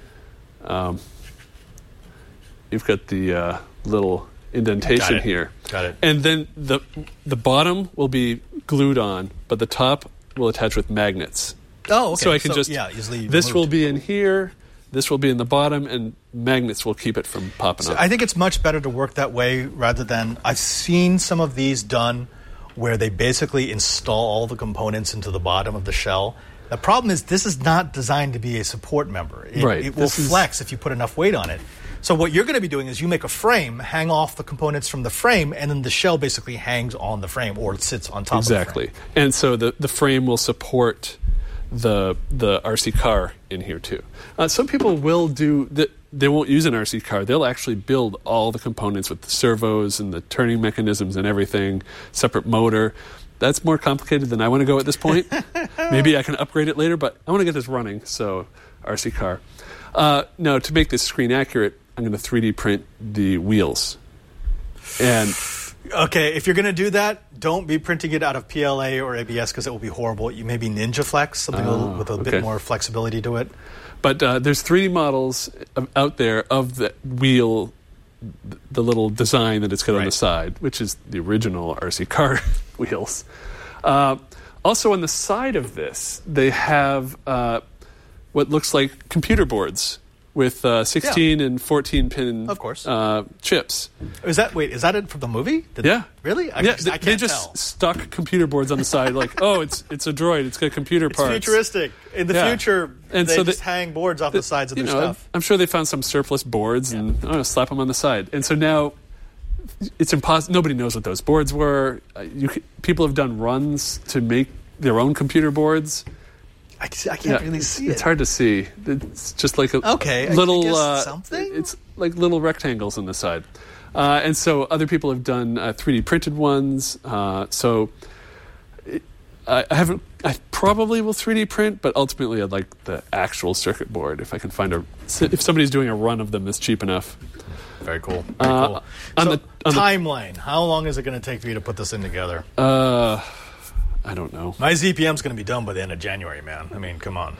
the little indentation here. Got it. And then the bottom will be glued on, but the top will attach with magnets. Oh, okay. So I can easily this removed. will be in here, this will be in the bottom, and magnets will keep it from popping up. I think it's much better to work that way rather than, I've seen some of these done where they basically install all the components into the bottom of the shell, The problem is this is not designed to be a support member. It will flex if you put enough weight on it. So what you're going to be doing is you make a frame, hang off the components from the frame, and then the shell basically hangs on the frame or it sits on top of the frame. Exactly. And so the frame will support the RC car in here too. Some people will do that. They won't use an RC car. They'll actually build all the components with the servos and the turning mechanisms and everything, separate motor. That's more complicated than I want to go at this point. Maybe I can upgrade it later, but I want to get this running, so RC car. No, to make this screen accurate, I'm going to 3D print the wheels. And okay, if you're going to do that, don't be printing it out of PLA or ABS because it will be horrible. You maybe Ninja Flex, something with a bit more flexibility to it. But there's 3D models out there of the wheel, the little design that it's got on the side, which is the original RC car wheels. Also on the side of this, they have what looks like computer boards with 16 and 14 pin chips. Is that it from the movie? Really? I can't they just tell. stuck computer boards on the side like, oh, it's a droid. It's got computer parts. It's futuristic. In the future, and they just hang boards off the sides of their stuff. I'm sure they found some surplus boards and slap them on the side. And so now it's impossible. Nobody knows what those boards were. People have done runs to make their own computer boards. I can't really see it. It's hard to see. It's just like a little something. It's like little rectangles on the side, and so other people have done 3D printed ones. So I probably will 3D print, but ultimately I'd like the actual circuit board if I can find if somebody's doing a run of them that's cheap enough. Very cool. On the timeline, how long is it going to take for you to put this in together? I don't know. My ZPM's going to be done by the end of January, man. I mean, come on.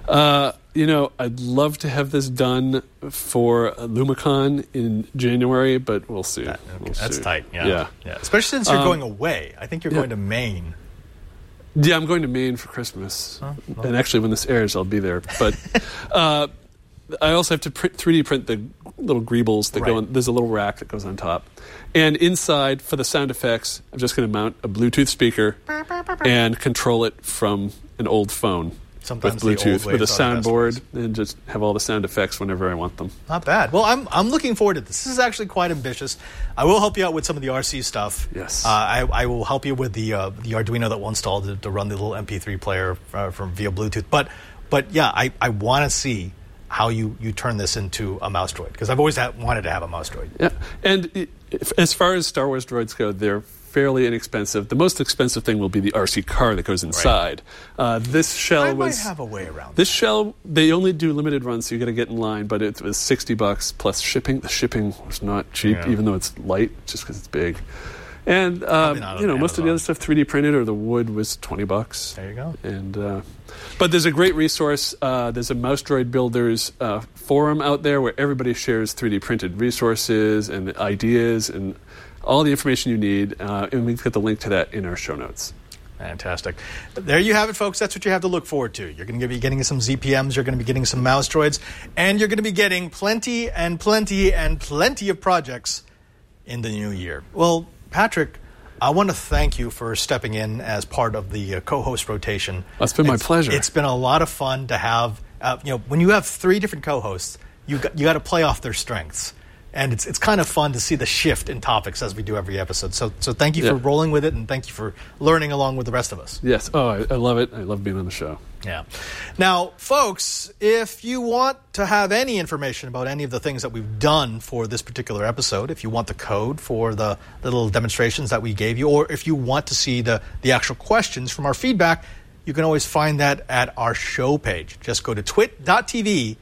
I'd love to have this done for Lumicon in January, but we'll see. That's tight. Yeah. Especially since you're going away. I think you're going to Maine. Yeah, I'm going to Maine for Christmas. And actually, when this airs, I'll be there. But I also have to 3D print the little greebles that go on. There's a little rack that goes on top. And inside, for the sound effects, I'm just going to mount a Bluetooth speaker and control it from an old phone. Sometimes with Bluetooth, with a soundboard, and just have all the sound effects whenever I want them. Not bad. Well, I'm looking forward to this. This is actually quite ambitious. I will help you out with some of the RC stuff. Yes. I will help you with the Arduino that we'll install to run the little MP3 player from via Bluetooth. But yeah, I want to see how you turn this into a mouse droid, because I've always wanted to have a mouse droid. Yeah, and as far as Star Wars droids go, they're fairly inexpensive. The most expensive thing will be the RC car that goes inside. This shell might have a way around this shell. They only do limited runs, so you got to get in line. But it was $60 plus shipping. The shipping was not cheap, even though it's light, just because it's big. And most of the other stuff 3D printed, or the wood was $20. There you go. And but there's a great resource. There's a Mouse Droid Builders forum out there where everybody shares 3D printed resources and ideas and all the information you need. And we've got the link to that in our show notes. Fantastic. There you have it, folks. That's what you have to look forward to. You're going to be getting some ZPMs, you're going to be getting some mouse droids, and you're going to be getting plenty and plenty and plenty of projects in the new year. Well, Patrick, I want to thank you for stepping in as part of the co-host rotation. It's been my pleasure. It's been a lot of fun to have. When you have 3 different co-hosts, you got to play off their strengths. And it's kind of fun to see the shift in topics as we do every episode. So thank you for rolling with it, and thank you for learning along with the rest of us. Yes. Oh, I love it. I love being on the show. Yeah. Now, folks, if you want to have any information about any of the things that we've done for this particular episode, if you want the code for the little demonstrations that we gave you, or if you want to see the actual questions from our feedback, you can always find that at our show page. Just go to twit.tv/KH.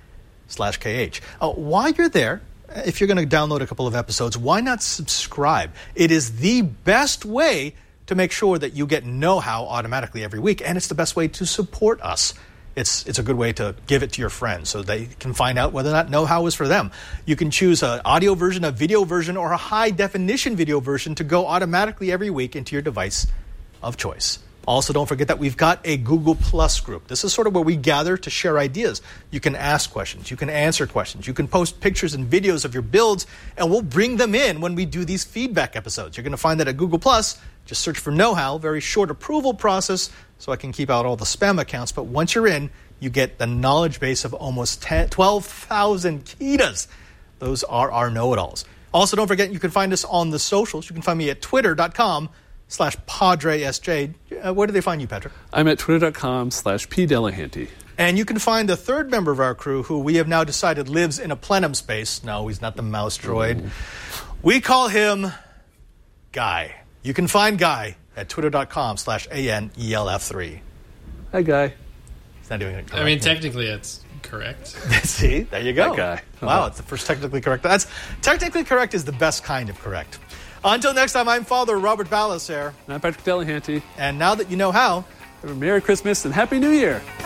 While you're there, if you're going to download a couple of episodes, why not subscribe? It is the best way to make sure that you get know-how automatically every week, and it's the best way to support us. It's a good way to give it to your friends so they can find out whether or not know-how is for them. You can choose an audio version, a video version, or a high-definition video version to go automatically every week into your device of choice. Also, don't forget that we've got a Google Plus group. This is sort of where we gather to share ideas. You can ask questions. You can answer questions. You can post pictures and videos of your builds, and we'll bring them in when we do these feedback episodes. You're going to find that at Google Plus. Just search for Know How, very short approval process, so I can keep out all the spam accounts. But once you're in, you get the knowledge base of almost 12,000 Kitas. Those are our know-it-alls. Also, don't forget, you can find us on the socials. You can find me at twitter.com/PadreSJ. Where do they find you, Patrick? I'm at twitter.com/PDelahanty. And you can find the third member of our crew who we have now decided lives in a plenum space. No, he's not the mouse droid. We call him Guy. You can find Guy at twitter.com/ANELF3. Hi, Guy. He's not doing it correctly. I mean, technically, it's correct. See, there you go. That guy. Wow, it's the first technically correct. That's technically correct is the best kind of correct. Until next time, I'm Father Robert Ballas here. And I'm Patrick Delahanty. And now that you know how, Have a Merry Christmas and Happy New Year.